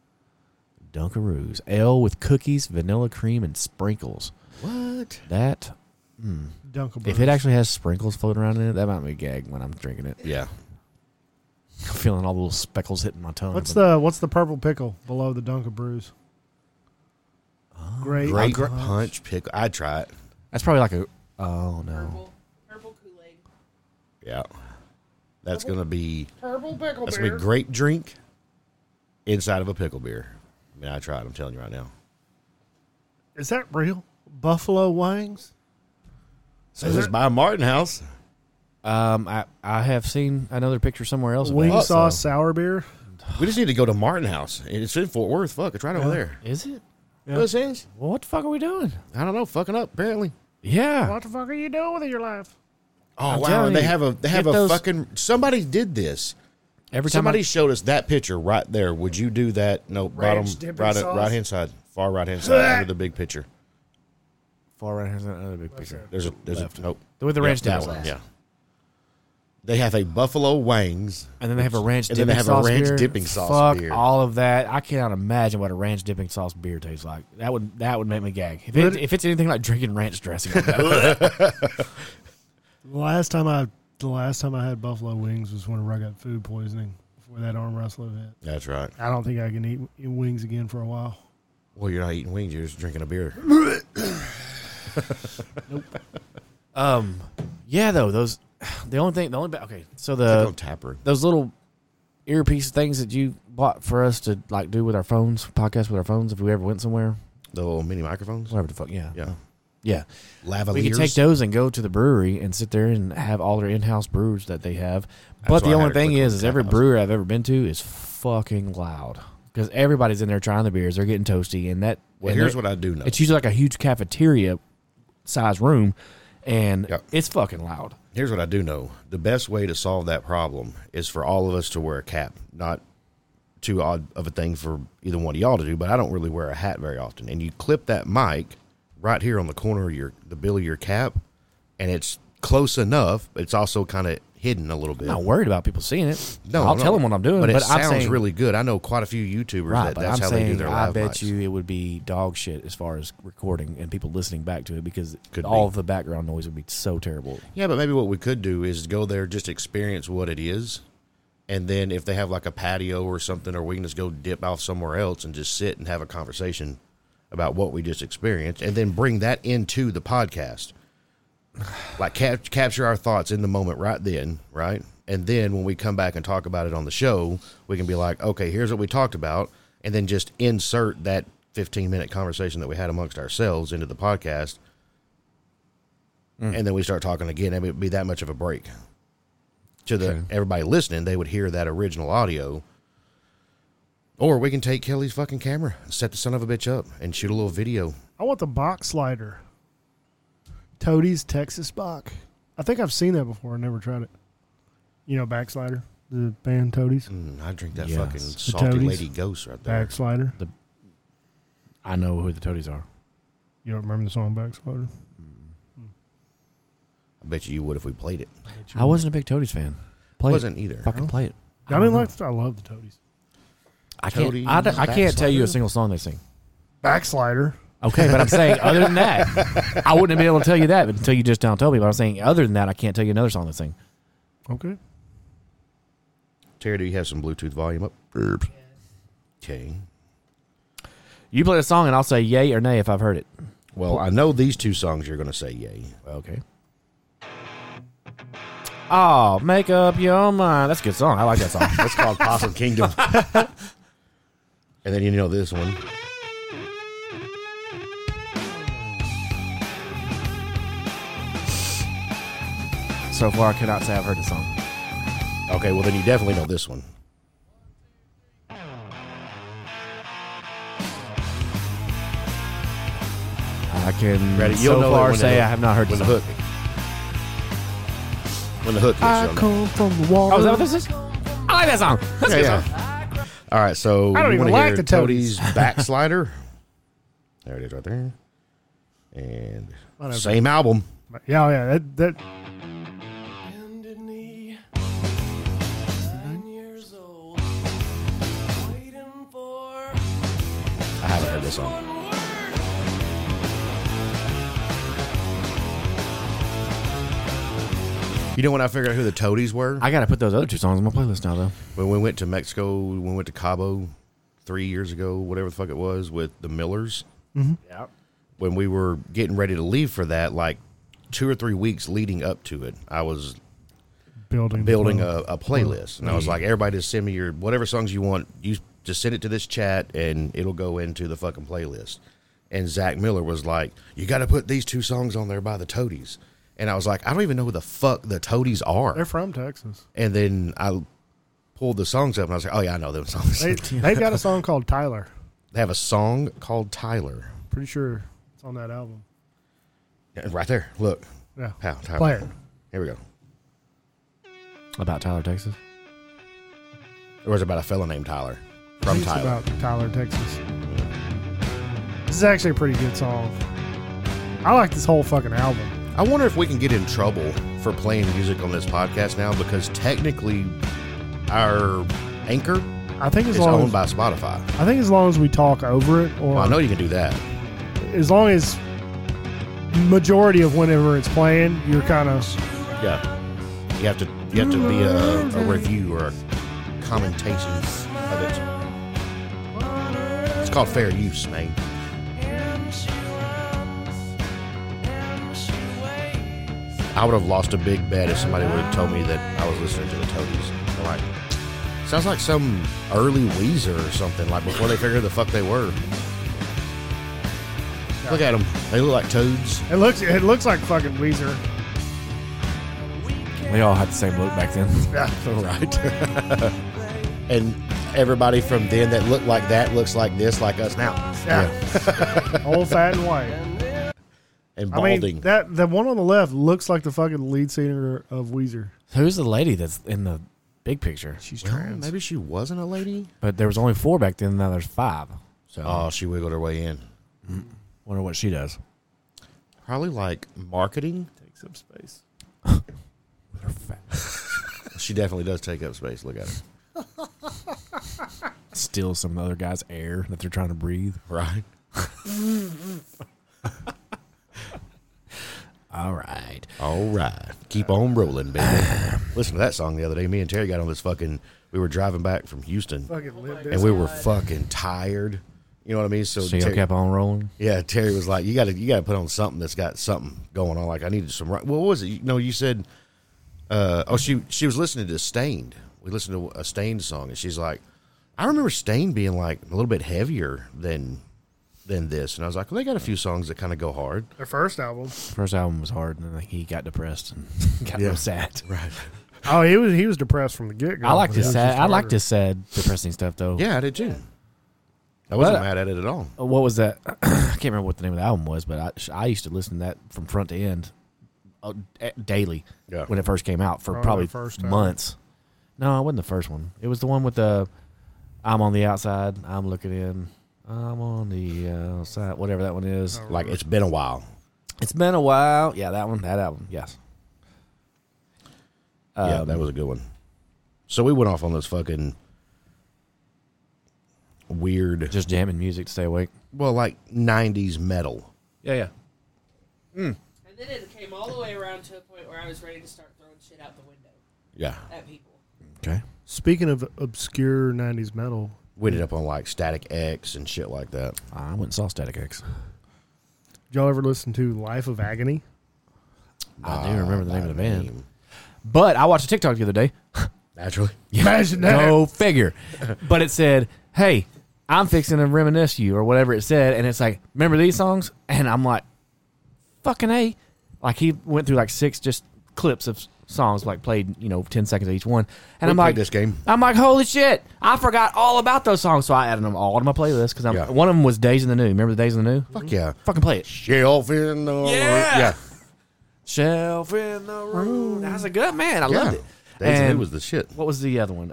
Dunkaroos. Ale with cookies, vanilla cream, and sprinkles. What? That, Dunkaroos. if it actually has sprinkles floating around in it, that might be a gag when I'm drinking it. Yeah. I'm feeling all the little speckles hitting my tongue. What's but- the purple pickle below the Dunkaroos? Great Great punch pickle. I'd try it. That's probably like a. Oh no. Purple Kool-Aid. Yeah. That's gonna be Purple pickle that's gonna be great drink inside of a pickle beer. I mean, I tried. I'm telling you right now. Is that real? Buffalo wings? So this is by Martin House. I have seen another picture somewhere else. of Wing that, sauce so- sour beer? We just need to go to Martin House. It's in Fort Worth. Fuck, it's right over there. Is it? Yeah. What it says? Well, what the fuck are we doing? I don't know. Fucking up apparently. Yeah. What the fuck are you doing with your life? Oh I'm wow! telling And they you, have a get those- fucking somebody did this. Every time Somebody showed us that picture right there. Would you do that? No, Ranch dipping sauce? right hand side, far right hand side under the big picture. far right has another big picture. There's a nope. With the ranch that dipping one. sauce. Yeah. They have a Buffalo Wings. And then they have a ranch And dipping then they have a sauce ranch beer. dipping sauce Fuck beer. all of that. I cannot imagine what a ranch dipping sauce beer tastes like. That would make me gag. If it's anything like drinking ranch dressing. The last time I had buffalo wings was whenever I got food poisoning before that arm wrestler event. That's right. I don't think I can eat wings again for a while. Well, you're not eating wings. You're just drinking a beer. Yeah, though okay. So Go tap room. those little earpiece things that you bought for us to like do with our phones, podcast with our phones, if we ever went somewhere, The little mini microphones. whatever the fuck. Yeah, Yeah. We could take those and go to the brewery and sit there and have all their in-house brewers that they have. That's But why the I only had to thing click on is the every tap house. brewery I've ever been to is fucking loud because everybody's in there trying the beers. They're getting toasty, and Well, and here's they're- what I do know. It's usually like a huge cafeteria size room, and Yep. it's fucking loud. Here's what I do know. The best way to solve that problem is for all of us to wear a cap. Not too odd of a thing for either one of y'all to do, but I don't really wear a hat very often. And you clip that mic right here on the corner of the bill of your cap, and it's close enough. It's also kind of hidden a little bit. I'm not worried about people seeing it. No, I'll no. tell them what I'm doing, but it I'm sounds saying, really good. I know quite a few YouTubers right. that But that's I'm how they do saying, their I live bet mics. you it would be dog shit as far as recording and people listening back to it because Could all be. of the background noise would be so terrible. Yeah, but maybe what we could do is go there, just experience what it is, and then if they have like a patio or something, or we can just go dip off somewhere else and just sit and have a conversation about what we just experienced, and then bring that into the podcast. Like capture our thoughts in the moment right then, right? And then when we come back and talk about it on the show, we can be like, okay, here's what we talked about, and then just insert that 15-minute conversation that we had amongst ourselves into the podcast, and then we start talking again. It would be that much of a break. To everybody listening, they would hear that original audio. Or we can take Kelly's fucking camera, set the son of a bitch up, and shoot a little video. I want the box slider. Toadies Texas Bach. I think I've seen that before. I never tried it. You know, backslider, the band Toadies. I drink that Yes. fucking The salty Toadies. lady ghost right there. Backslider. I know who the Toadies are. You don't remember the song Backslider? I bet you would if we played it. I wasn't a big Toadies fan. Play Wasn't it. either. Fucking play it. I didn't like. I love the Toadies. I can't. Toadies, I can't tell you a Backslider? single song they sing. Backslider. Okay, but I'm saying other than that, I wouldn't be able to tell you that until you just now told me. But I'm saying other than that, I can't tell you another song they sing. Okay. Terry, do you have some Bluetooth volume up? Okay. You play a song and I'll say yay or nay if I've heard it. Well, I know these two songs you're going to say yay. Okay. Oh, make up your mind. That's a good song. I like that song. It's called Possum Kingdom. And then you know this one. So far, I cannot say I've heard the song. Okay, well then you definitely know this one. I can Ready? You'll so know it far when the say hook- I have not heard the when the song. hook. When the hook hits, I you'll know. come from the water. Oh, is that what this is? I like that song. That's a good song. All right, so I don't you even wanna like hear the Toadies. Backslider. There it is right there. And Whatever. same album. Yeah, yeah. That I haven't heard this song. You know when I figured out who the Toadies were? I got to put those other two songs on my playlist now, though. When we went to Mexico, when we went to Cabo 3 years ago, whatever the fuck it was, with the Millers. Yeah. When we were getting ready to leave for that, like 2 or 3 weeks leading up to it, I was building a playlist. And I was like, everybody just send me your whatever songs you want. You just send it to this chat and it'll go into the fucking playlist. And Zach Miller was like, you got to put these two songs on there by the Toadies. And I was like, I don't even know who the fuck the Toadies are. They're from Texas. And then I pulled the songs up and I was like, oh yeah, I know them songs. They've got a song called Tyler. They have a song called Tyler. Pretty sure it's on that album. Yeah, right there. Look. Yeah. Pow, Tyler. Play it. Here we go. About Tyler, Texas? Or was it about a fella named Tyler? I From think it's Tyler. about Tyler, Texas. This is actually a pretty good song. I like this whole fucking album. I wonder if we can get in trouble for playing music on this podcast now because technically our anchor I think as is long owned as, by Spotify. I think as long as we talk over it, or Well, I know you can do that. as long as majority of whenever it's playing, you're kind of Yeah. You have to be a review or a commentation of it. It's called fair use, man. I would have lost a big bet if somebody would have told me that I was listening to the Toadies. I'm like, sounds like some early Weezer or something, like before they figured the fuck they were. Look at them. They look like toads. it looks like fucking Weezer. We all had the same look back then. Right. And everybody from then that looked like that looks like this, like us now. Yeah. Old, fat, and white. And I balding. mean, the one on the left looks like the fucking lead singer of Weezer. Who's the lady that's in the big picture? She's Well, trans. maybe she wasn't a lady. But there was only 4 back then, now there's 5. So Oh, she wiggled her way in. wonder what she does. Probably like marketing. Takes up space. With her fat. She definitely does take up space. Look at her. Steal some other guy's air that they're trying to breathe. Right. All right. All right. Keep on rolling, baby. Listen to that song the other day. Me and Terry got on this fucking. We were driving back from Houston, Fucking Limp and we Bizkit. were fucking tired. You know what I mean? So you kept on rolling? Yeah, Terry was like, "You got to put on something that's got something going on." Like I needed some. What was it? You said. She was listening to Stained. We listened to a Stained song, and she's like, "I remember Stained being like a little bit heavier than than this. And I was like, well, they got a few songs that kind of go hard. Their first album. First album was hard, and then he got depressed and got real sad. Right. Oh, he was depressed from the get go. I liked his sad. I liked his sad, depressing stuff though. Yeah, I did too. I wasn't mad at it at all. What was that? I can't remember what the name of the album was, but I used to listen to that from front to end daily when it first came out for probably months. No, it wasn't the first one. It was the one with the I'm on the outside, I'm looking in, I'm on the outside, whatever that one is. Like, it's been a while. It's been a while. Yeah, that one, that album, yes. Yeah, that was a good one. So we went off on this fucking weird... Just jamming music to stay awake. Well, like 90s metal. Yeah. And then it came all the way around to a point where I was ready to start throwing shit out the window. Yeah. At people. Okay. Speaking of obscure 90s metal. We ended up on like Static X and shit like that. I went and saw Static X. Did y'all ever listen to Life of Agony? I do remember the name of the band. But I watched a TikTok the other day. Naturally. Imagine that. Go figure. But it said, hey, I'm fixing to reminisce you, or whatever it said. And it's like, remember these songs? And I'm like, fucking A. Like, he went through like 6 just clips of songs, like played, 10 seconds of each one. And I'm like, this game. I'm like, holy shit, I forgot all about those songs. So I added them all to my playlist because one of them was Days in the New. Remember the Days in the New? Fuck yeah. Fucking play it. Shelf in the yeah. Shelf in the room. That was a good man. I loved it. Days in the New was the shit. What was the other one?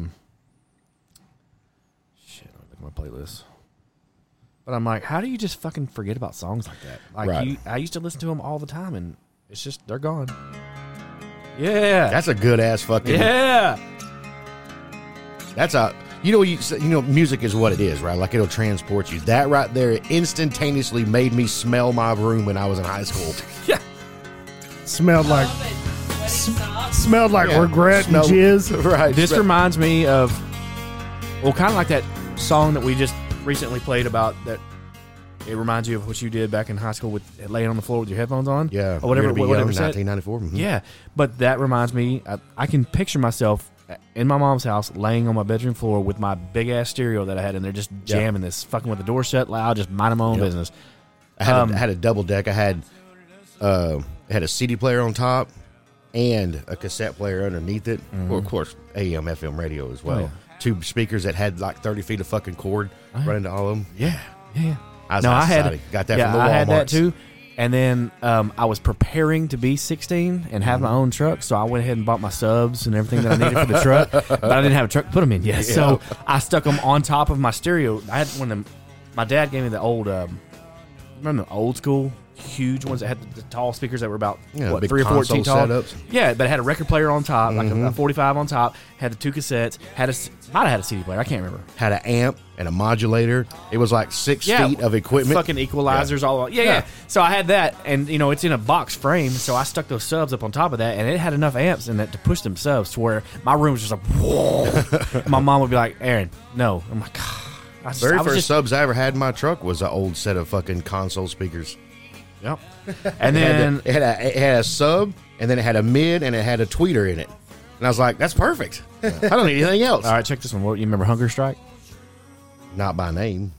Shit, I look at my playlist. But I'm like, how do you just fucking forget about songs like that? Like I used to listen to them all the time, and it's just they're gone. Yeah, that's a good ass fucking. Yeah, that's a. Music is what it is, right? Like, it'll transport you. That right there instantaneously made me smell my room when I was in high school. Yeah, smelled like regret and jizz. Right. This reminds me of, kind of like that song that we just recently played about that. It reminds you of what you did back in high school with laying on the floor with your headphones on? Yeah. Or whatever. Whatever. 1994. Mm-hmm. Yeah. But that reminds me, I can picture myself in my mom's house laying on my bedroom floor with my big-ass stereo that I had in there, just jamming this, fucking with the door shut loud, just minding my own business. I had a double deck. I had a CD player on top and a cassette player underneath it. Mm-hmm. Well, of course, AM, FM radio as well. Oh, yeah. 2 speakers that had like 30 feet of fucking cord running to all of them. Yeah. I got that from the Walmart. I had that too. And then I was preparing to be 16 and have my own truck, so I went ahead and bought my subs and everything that I needed for the truck, but I didn't have a truck to put them in yet. Yeah. So I stuck them on top of my stereo. I had one of them. My dad gave me the old, remember the old school huge ones that had the tall speakers that were about 3 or 4 feet tall. Setups. Yeah, but it had a record player on top, like a 45 on top. Had the 2 cassettes. Might have had a CD player. I can't remember. Had an amp and a modulator. It was like 6 feet of equipment. Fucking equalizers all. Yeah. So I had that, and it's in a box frame. So I stuck those subs up on top of that, and it had enough amps in it to push them subs to where my room was just like, whoa. My mom would be like, "Aaron, no." I'm like, Very first subs I ever had in my truck was an old set of fucking console speakers. Yep. And then it had a sub, and then it had a mid, and it had a tweeter in it. And I was like, that's perfect. I don't need anything else. All right, check this one. What, you remember Hunger Strike? Not by name.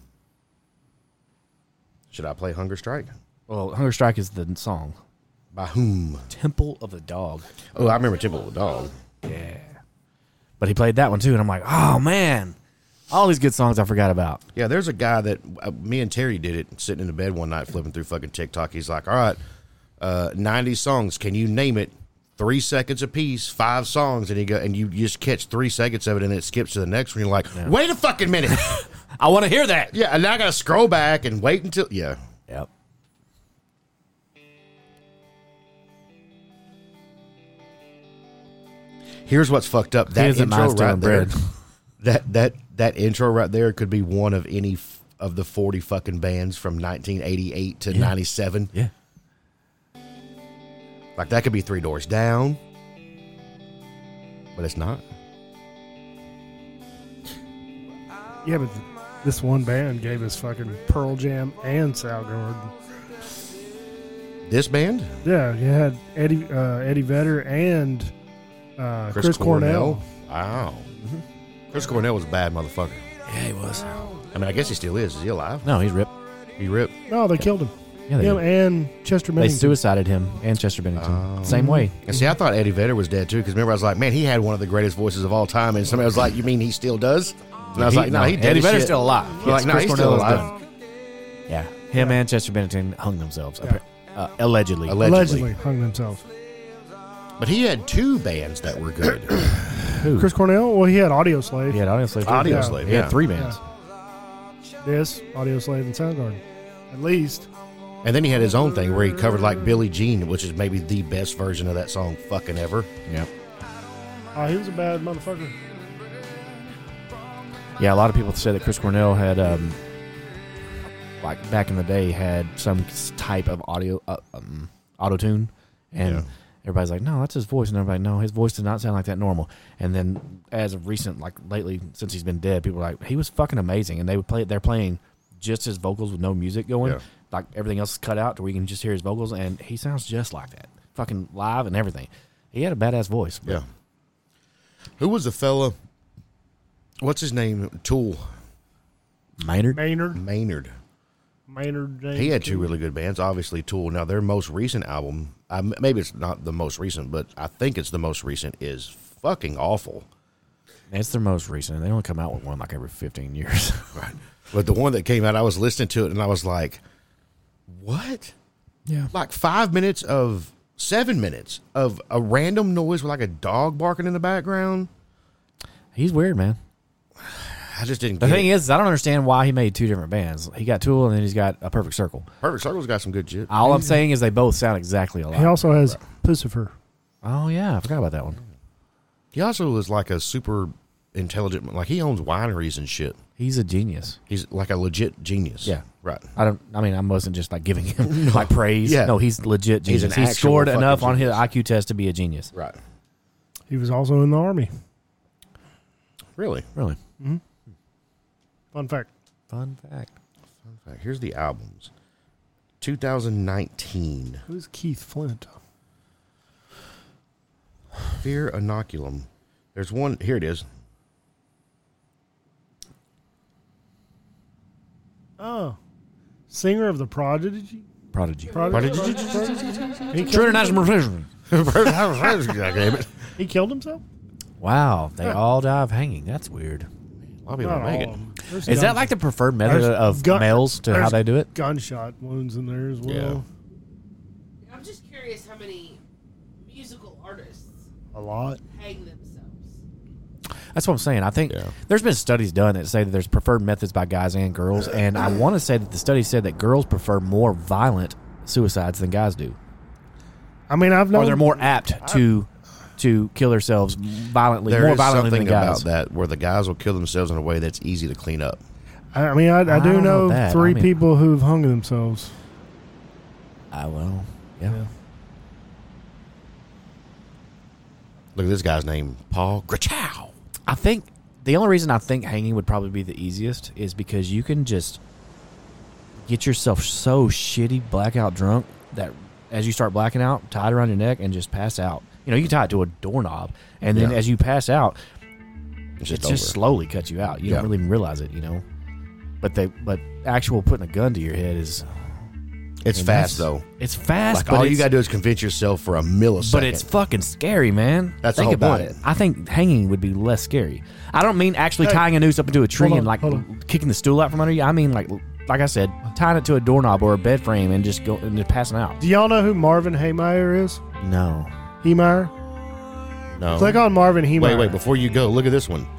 Should I play Hunger Strike? Well, Hunger Strike is the song. By whom? Temple of the Dog. Oh, I remember Temple of the Dog. Yeah. But he played that one too, and I'm like, oh, man. All these good songs I forgot about. Yeah, there's a guy that me and Terry did it, sitting in the bed one night flipping through fucking TikTok. He's like, all right, 90 songs. Can you name it? 3 seconds a piece, 5 songs. And you just catch 3 seconds of it, and it skips to the next one. You're like, wait a fucking minute. I want to hear that. Yeah, and now I got to scroll back and wait until, yeah. Yep. Here's what's fucked up. That intro right there. That intro right there could be one of any of the 40 fucking bands from 1988 to 97. Yeah. Like, that could be 3 Doors Down. But it's not. Yeah, but this one band gave us fucking Pearl Jam and Soundgarden. This band? Yeah, you had Eddie Vedder and Chris Cornell. Wow. Chris Cornell was a bad motherfucker. Yeah, he was. I mean, I guess he still is. Is he alive? No, he's ripped. He ripped. No, they killed him. Yeah, they Him did. and Chester They Bennington. suicided him and Chester Bennington. Same way. And see, I thought Eddie Vedder was dead too, because remember I was like, man, he had one of the greatest voices of all time, and somebody was like, you mean he still does? And I was like, no, he dead Eddie as Vedder's shit. still alive. I'm like, no, Chris he's Cornell still is alive. done. Yeah, him and Chester Bennington hung themselves. Allegedly. Allegedly hung themselves. But he had 2 bands that were good. Who? Chris Cornell. Well, he had Audio Slave. He had Audio Slave. Audio Yeah. Slave, He yeah. had 3 bands. This, Audio Slave, and Soundgarden. At least. And then he had his own thing where he covered like Billie Jean, which is maybe the best version of that song fucking ever. Yep. Oh, he was a bad motherfucker. Yeah, a lot of people say that Chris Cornell had, like back in the day, had some type of auto-tune, and everybody's like, no, that's his voice, and everybody, no, his voice does not sound like that normal. And then as of recent, like lately, since he's been dead, people are like, he was fucking amazing, and they're playing just his vocals with no music going, like everything else is cut out to where you can just hear his vocals, and he sounds just like that, fucking live and everything. He had a badass voice. Yeah. Who was the fella? What's his name? Tool. Maynard. Maynard James. He had 2 really good bands. Obviously, Tool. Now, their most recent album, maybe it's not the most recent, but I think it's the most recent, is fucking awful. It's their most recent. They only come out with one like every 15 years. Right. But the one that came out, I was listening to it, and I was like, what? Yeah. Like 7 minutes of a random noise with like a dog barking in the background. He's weird, man. I just didn't The get thing it. is, I don't understand why he made 2 different bands. He got Tool, and then he's got A Perfect Circle. Perfect Circle's got some good shit. All I'm saying is they both sound exactly alike. He also has Pussifer. Oh, yeah. I forgot about that one. He also is like a super intelligent, like he owns wineries and shit. He's a genius. He's like a legit genius. Yeah. Right. I wasn't just like giving him like praise. Yeah. No, he's legit He's genius. an He actual scored fucking enough on his genius. IQ test to be a genius. Right. He was also in the Army. Really? Really? Mm-hmm. Fun fact. Fun fact. Fun fact. Here's the albums. 2019. Who's Keith Flint? Fear Inoculum. There's one. Here it is. Oh. Singer of the Prodigy? Prodigy. He True killed national himself? Damn it. He killed himself? Wow, they all die of hanging. That's weird. A lot of people Not make all it. of them. There's Is that gun- like the preferred method there's of gun- males to how there's they do it? Gunshot wounds in there as well. Yeah. I'm just curious how many musical artists A lot. hang themselves. That's what I'm saying. I think Yeah. there's been studies done that say that there's preferred methods by guys and girls, and I want to say that the study said that girls prefer more violent suicides than guys do, I mean, I've or known. they're more apt to kill themselves violently, There more is violently something than guys. about that where the guys will kill themselves in a way that's easy to clean up. I mean, I do don't know know that. 3 I mean- people who've hung themselves. Well, yeah. Look at this guy's name, Paul Grachow. I think the only reason I think hanging would probably be the easiest is because you can just get yourself so shitty blackout drunk that as you start blacking out, tie it around your neck and just pass out. You know, you can tie it to a doorknob, and then Yeah. as you pass out, It's it just just over. slowly cuts you out. You Yeah. don't really even realize it, you know. But actual putting a gun to your head is It's and fast, that's- though. It's fast, Like, but all you it's- got to do is convince yourself for a millisecond. But it's fucking scary, man. That's the Think whole about point. it. I think hanging would be less scary. I don't mean actually Hey. tying a noose up into a tree Hold on, and like hold on. kicking the stool out from under you. I mean like I said, tying it to a doorknob or a bed frame and just go and just passing out. Do y'all know who Marvin Haymeyer is? No. Hemeyer? no. Click on Marvin Hemeyer. Wait, before you go, look at this one.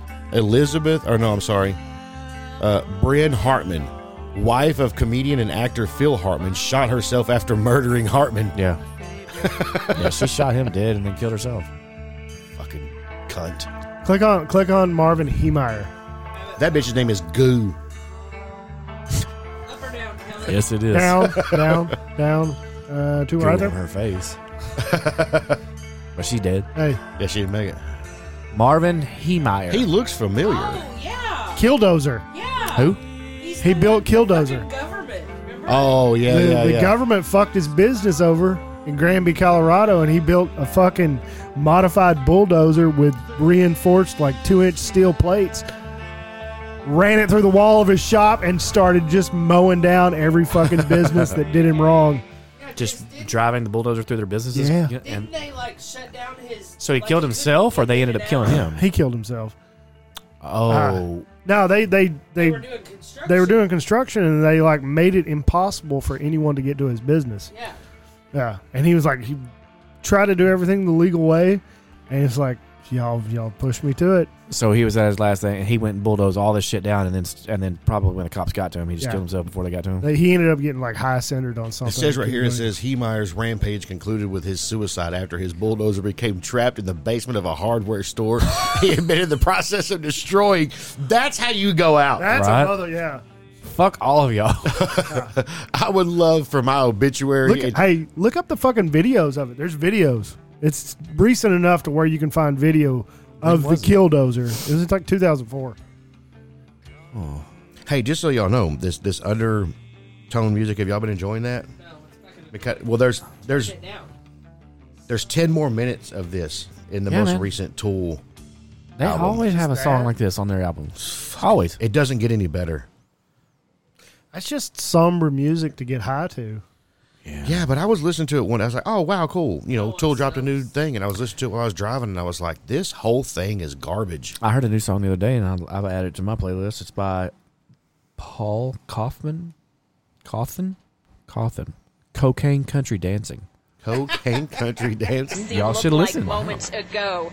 Bryn Hartman, wife of comedian and actor Phil Hartman, shot herself after murdering Hartman. Yeah. Yeah, she shot him dead and then killed herself. Fucking cunt. Click on Marvin Hemeyer. That bitch's name is Goo. Up or down, Kelly? Yes, it is. Down, down. Two right Goo on there. her face. But she's dead. Hey, Yeah, she didn't make it. Marvin Hemeyer. He looks familiar. Oh, yeah. Killdozer. Yeah. Who? He's He the built Killdozer. fucking government. Remember? Oh, yeah, The government fucked his business over in Granby, Colorado, and he built a fucking modified bulldozer with reinforced like 2-inch steel plates. ran it through the wall of his shop, and started just mowing down every fucking business that did him wrong. Just driving the bulldozer through their businesses. Yeah. Didn't they like shut down his? So he killed himself, or they ended up killing him? He killed himself. Oh. No, they They were doing construction. They were doing construction, and they like made it impossible for anyone to get to his business. Yeah. Yeah, and he was like, he tried to do everything the legal way, and it's like, y'all pushed me to it. So he was at his last thing, and he went and bulldozed all this shit down, and then probably when the cops got to him, he just killed himself before they got to him. He ended up getting like high centered on something. It says right here, it says Heemeyer's rampage concluded with his suicide after his bulldozer became trapped in the basement of a hardware store he admitted the process of destroying. That's how you go out. That's right? another, yeah. Fuck all of y'all. I would love for my obituary. Look up the fucking videos of it. There's videos. It's recent enough to where you can find video of the Killdozer. It was like 2004. Oh. Hey, just so y'all know, this undertone music, have y'all been enjoying that? No, it's fucking. Because there's 10 more minutes of this in the most recent Tool They album. always have a song like this on their albums. Always. It doesn't get any better. That's just somber music to get high to. Yeah, but I was listening to it when I was like, oh, wow, cool. You know, Tool dropped a new thing, and I was listening to it while I was driving, and I was like, this whole thing is garbage. I heard a new song the other day, and I've added it to my playlist. It's by Paul Kaufman. Cocaine Country Dancing. Cocaine Country Dancing? Y'all should listen. Moments ago.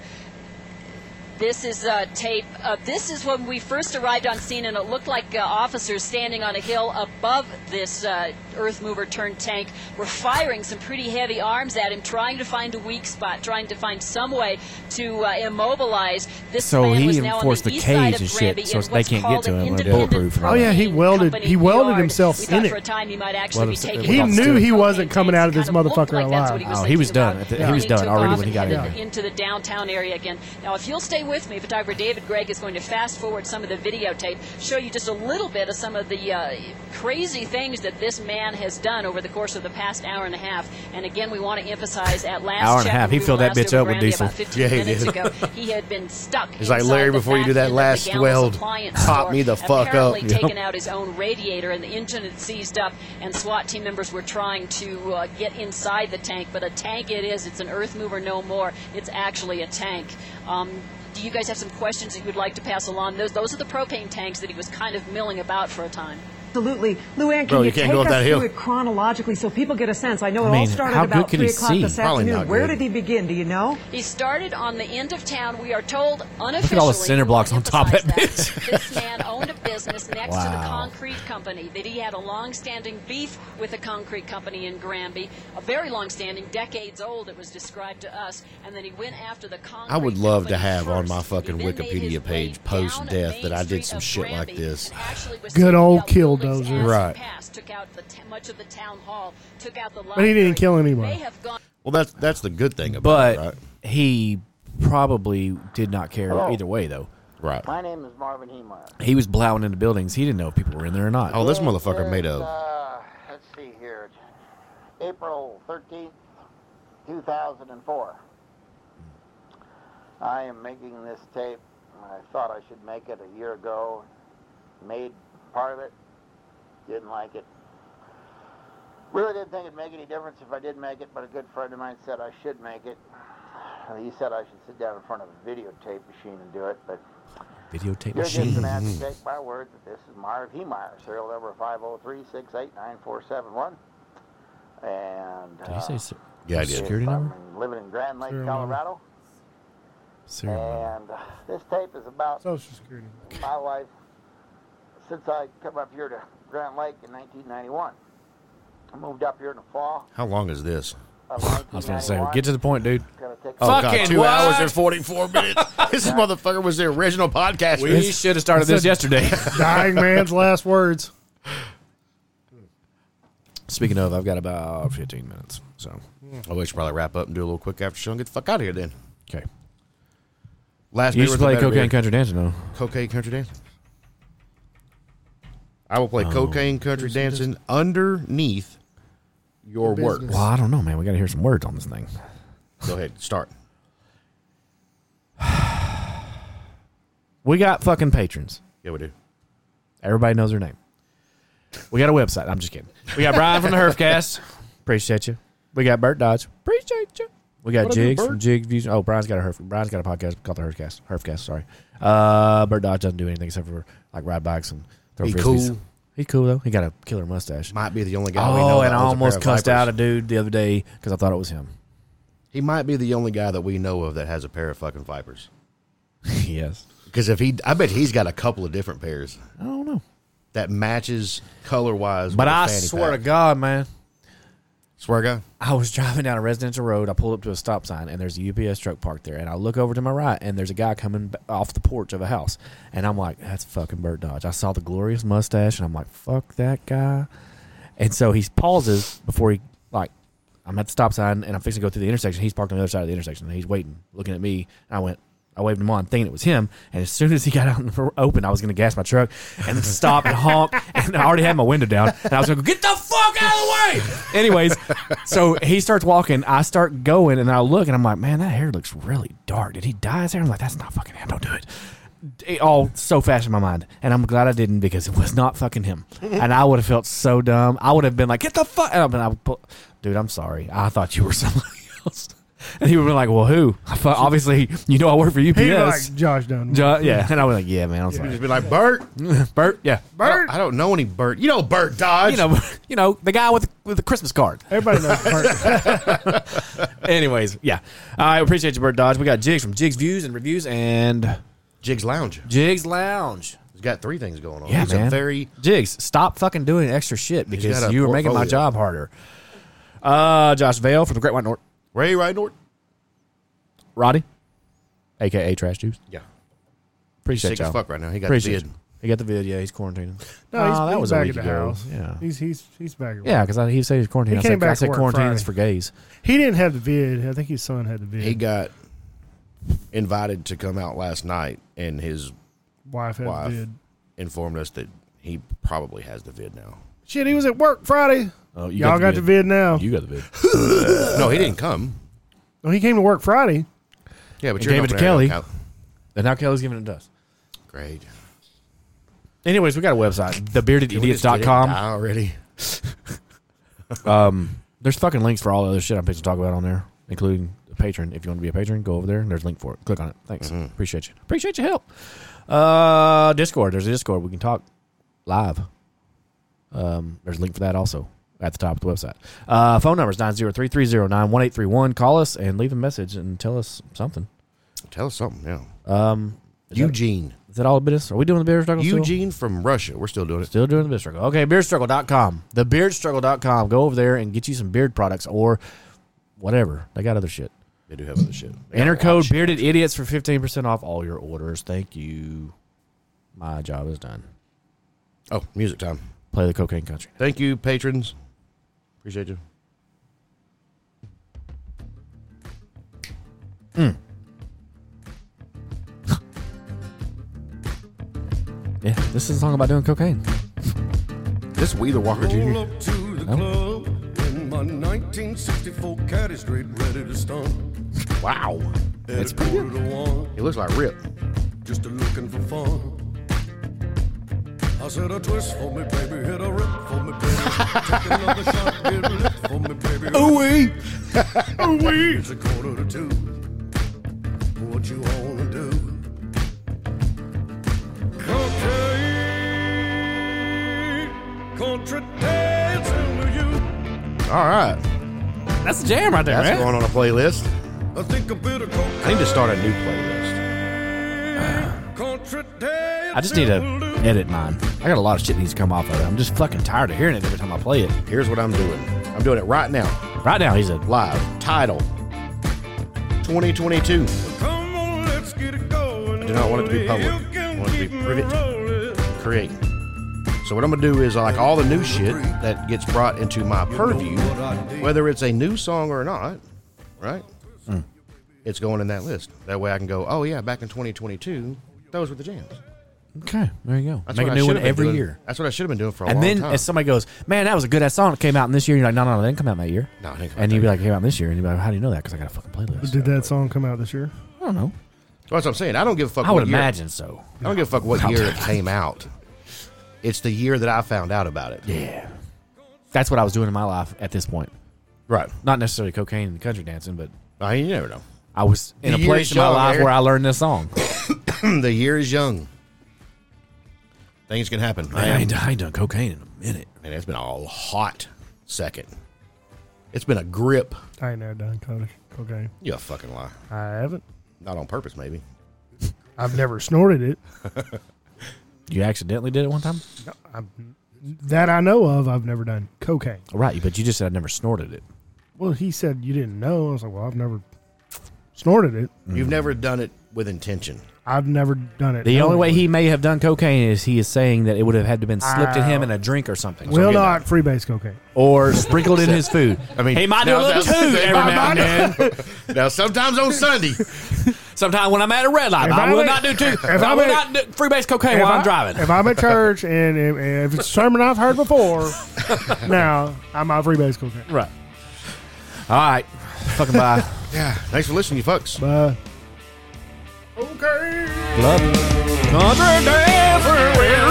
This is tape. This is when we first arrived on scene, and it looked like officers standing on a hill above this earth mover turned tank were firing some pretty heavy arms at him, trying to find a weak spot, trying to find some way to immobilize this So man. he Was now on enforced the east side cage of and shit, Granby so in they what's can't get called to an him. They're independent bulletproof. Oh, yeah, he welded yard. himself We in thought it. for a time he might actually be taking He off knew some he wasn't propane coming out of tanks. this Kind looked motherfucker like that's alive. what was Oh, he was thinking done. about. He was done took already off when he got and in headed there. into the downtown area again. Now, if you'll stay with me, photographer David Gregg is going to fast forward some of the videotape, show you just a little bit of some of the crazy things that this man has done over the course of the past hour and a half. And again, we want to emphasize at last Hour and a check, half. He we filled were that last bitch over up with Granby diesel. about 15 Yeah, he minutes did. ago. He had been stuck. He's like, inside Larry, the before you back do that end of last the Gallus weld, appliance pop store, me the fuck apparently up. taken out his own radiator, and the engine had seized up, and SWAT team members were trying to get inside the tank. But a tank it is. It's an earth mover no more. It's actually a tank. Do you guys have some questions that you would like to pass along? Those are the propane tanks that he was kind of milling about for a time. Absolutely. Luann, Bro, can you you can't take go up us that hill. through it chronologically so people get a sense? I know I it mean, all started how good about could 3 he o'clock see? this Probably afternoon. not Where good. did he begin? Do you know? He started on the end of town. We are told unofficially. Look at all the cinder blocks on top of that emphasize bitch. This man owned a business next to the Wow. concrete company. That he had a long-standing beef with a concrete company in Granby, a very long-standing, decades old. It was described to us, and then he went after the concrete. I would love to company have on my first. fucking He then made his Wikipedia page way post-death down that I Main did Street some of shit like Granby, this. and actually was Good taking old out buildings Killdozer. as he Right. passed, took out much of the town hall, took out the But he didn't library. kill anyone. May have gone Well, that's the good thing about But it, right? he probably did not care either way, though. Right. My name is Marvin Heemeyer. He was blowing into buildings. He didn't know if people were in there or not. Oh, this motherfucker made a... Let's see here. April 13th, 2004. I am making this tape. I thought I should make it a year ago. Made part of it. Didn't like it. Really didn't think it'd make any difference if I did make it, but a good friend of mine said I should make it. He said I should sit down in front of a videotape machine and do it, but Videotape you're just going to have machine. to take my word that this is Marv Heemeyer, serial number 503-689-471. And Did you say se- Yeah, I did. security number? I'm living in Grand Lake, Serial number. Colorado. Serial number. And this tape is about Social Security. my life since I come up here to Grand Lake in 1991. I moved up here in the fall How long is this? of I was going to say, get to the point, dude. Gonna take Oh, God, Fucking 2 what? hours and 44 minutes. This motherfucker was the original podcast. We should have started this yesterday. Dying man's last words. Speaking of, I've got about 15 minutes. So, Oh, we should probably wrap up and do a little quick after show and get the fuck out of here then. okay. Last You beer should was the play better Cocaine beer. Country Dancing, though. Cocaine Country Dancing. I will play Cocaine Country Dancing underneath your The work. business. Well, I don't know, man. We got to hear some words on this thing. Go ahead, start. We got fucking patrons. Yeah, we do. Everybody knows her name. We got a website. I'm just kidding. We got Brian from the Herfcast. Appreciate you. We got Bert Dodge. Appreciate you. We got Jigs from Jig Views. Oh, Brian's got a podcast called the Herfcast. Sorry. Bert Dodge doesn't do anything except for like ride bikes and throw frisbees. Cool. He's cool though. He got a killer mustache. Might be the only guy we know. Oh, that and I owns a almost pair of cussed out a Vipers. dude the other day because I thought it was him. He might be the only guy that we know of that has a pair of fucking Vipers. Yes. Because I bet he's got a couple of different pairs. I don't know. That matches color wise. But I swear to God, man. Swear to God. I was driving down a residential road. I pulled up to a stop sign, and there's a UPS truck parked there. And I look over to my right, and there's a guy coming off the porch of a house. And I'm like, that's fucking Bert Dodge. I saw the glorious mustache, and I'm like, fuck that guy. And so he pauses before he, like, I'm at the stop sign, and I'm fixing to go through the intersection. He's parked on the other side of the intersection, and he's waiting, looking at me. And I waved him on, thinking it was him. And as soon as he got out in the open, I was going to gas my truck and stop and honk. And I already had my window down. And I was going to go, get the fuck out of the way. Anyways, so he starts walking. I start going, and I look, and I'm like, man, that hair looks really dark. Did he dye his hair? I'm like, that's not fucking him. Don't do it. It all so fast in my mind. And I'm glad I didn't because it was not fucking him. And I would have felt so dumb. I would have been like, get the fuck out. Dude, I'm sorry. I thought you were somebody else. And he would be like, well, who? Obviously, you know I work for UPS. He like Josh Dunn. Yeah. And I was like, yeah, man, I'm sorry. Just be like, Bert? Bert? Yeah. Bert? I don't know any Bert. You know Bert Dodge. You know the guy with the Christmas card. Everybody knows Bert. Anyways, yeah. I appreciate you, Bert Dodge. We got Jigs from Jigs Views and Reviews and Jigs Lounge. Jigs Lounge. He's got 3 things going on. Yeah, He's man. Jigs, stop fucking doing extra shit because you were making my job harder. Josh Vale from the Great White North. Ray White North. Roddy, a.k.a. Trash Juice. Yeah. Appreciate Sick y'all. as fuck right now. He got Appreciate the vid. He got the vid. Yeah, he's quarantining. No, that he's was back a week at the ago. house. Yeah. He's back at work. Yeah, because he said he's quarantining. He came back I said to work quarantine is Friday. for gays. He didn't have the vid. I think his son had the vid. He got invited to come out last night, and his wife had the vid. Informed us that he probably has the vid now. Shit, he was at work Friday. Oh, Y'all got the vid now. You got the vid. No, he didn't come. No, he came to work Friday. Yeah, but He you're gave it to Kelly. And now Kelly's giving it to us. Great. Anyways, we got a website, thebeardedidiots.com. Already. There's fucking links for all the other shit I'm fixing to talk about on there, including the patron. If you want to be a patron, go over there and there's a link for it. Click on it. Thanks. Appreciate you. Appreciate your help. Discord. There's a Discord. We can talk live. There's a link for that also at the top of the website. Phone number is 903-309-1831. Call us and leave a message and tell us something. Tell us something, yeah. Eugene. Is that all the business? Are we doing the beer struggle Eugene from Russia. We're still doing it. Still doing the beard struggle. Okay, beardstruggle.com. Thebeardstruggle.com. Go over there and get you some beard products or whatever. They got other shit. They do have other shit. Enter code Bearded Idiots for 15% off all your orders. Thank you. My job is done. Oh, music time. Play the Cocaine Country. Thank you, patrons. Appreciate you. Yeah, this is a song about doing cocaine. This Wheeler Walker Jr. Roll up to the club in my 1964 Caddy Straight, ready to stomp. Wow. It's pretty good. He looks like Rip. Just looking for fun. I said a twist for me, baby. Hit a rip for me, baby. Take another shot, get lit for me, baby. Ooh-wee. Ooh-wee. It's 1:45. What you wanna do? Cocaine, country dancing with you. All right. That's a jam right there, That's man. going on a playlist. I think a bit of cocaine. I need to start a new playlist. Country dancing. I just need to edit mine. I got a lot of shit that needs to come off of it. I'm just fucking tired of hearing it every time I play it. Here's what I'm doing. I'm doing it right now. Right now, he said. Live. Title. 2022. Come on, let's get it going. I do not want it to be public. I want it to be private. Create. So what I'm going to do is like all the new shit that gets brought into my purview, whether it's a new song or not, right? It's going in that list. That way I can go, oh yeah, back in 2022, those were the jams. Okay, there you go. That's Make what a I new should one have been every doing. year. That's what I should have been doing for a And long then time. if somebody goes, man, that was a good ass song that came out in this year, you're like, no, it didn't come out that year. No, it didn't come out And that you'd be year. like, it came out this year. And you'd be like, how do you know that? Because I got a fucking playlist. Did that song come out this year? I don't know. That's what I'm saying. I don't give a fuck. I would what year- imagine so. I don't give a fuck what year it came out. It's the year that I found out about it. Yeah. That's what I was doing in my life at this point. Right. Not necessarily cocaine and country dancing, but You never know. I was in The a place year's in my young, life Eric. where I learned this song. The year is young. Things can happen. I ain't done cocaine in a minute. Man, it's been a hot second. It's been a grip. I ain't never done cocaine. You a fucking lie. I haven't. Not on purpose, maybe. I've never snorted it. You accidentally did it one time? No, that I know of, I've never done cocaine. Right, but you just said I never snorted it. Well, he said you didn't know. I was like, well, I've never snorted it. You've never done it with intention. I've never done it. The only way he may have done cocaine is he is saying that it would have had to been slipped in him in a drink or something. Well, not freebase cocaine. Or sprinkled in his food. I mean, he might do a little too every now and then. Now, sometimes on Sunday. Sometimes when I'm at a red light, I will not do too. I will not do freebase cocaine while I'm driving. If I'm at church and if it's a sermon I've heard before, now I'm out freebase cocaine. Right. All right. Fucking bye. Yeah. Thanks for listening, you fucks. Bye. Okay. Love you. Country dancer,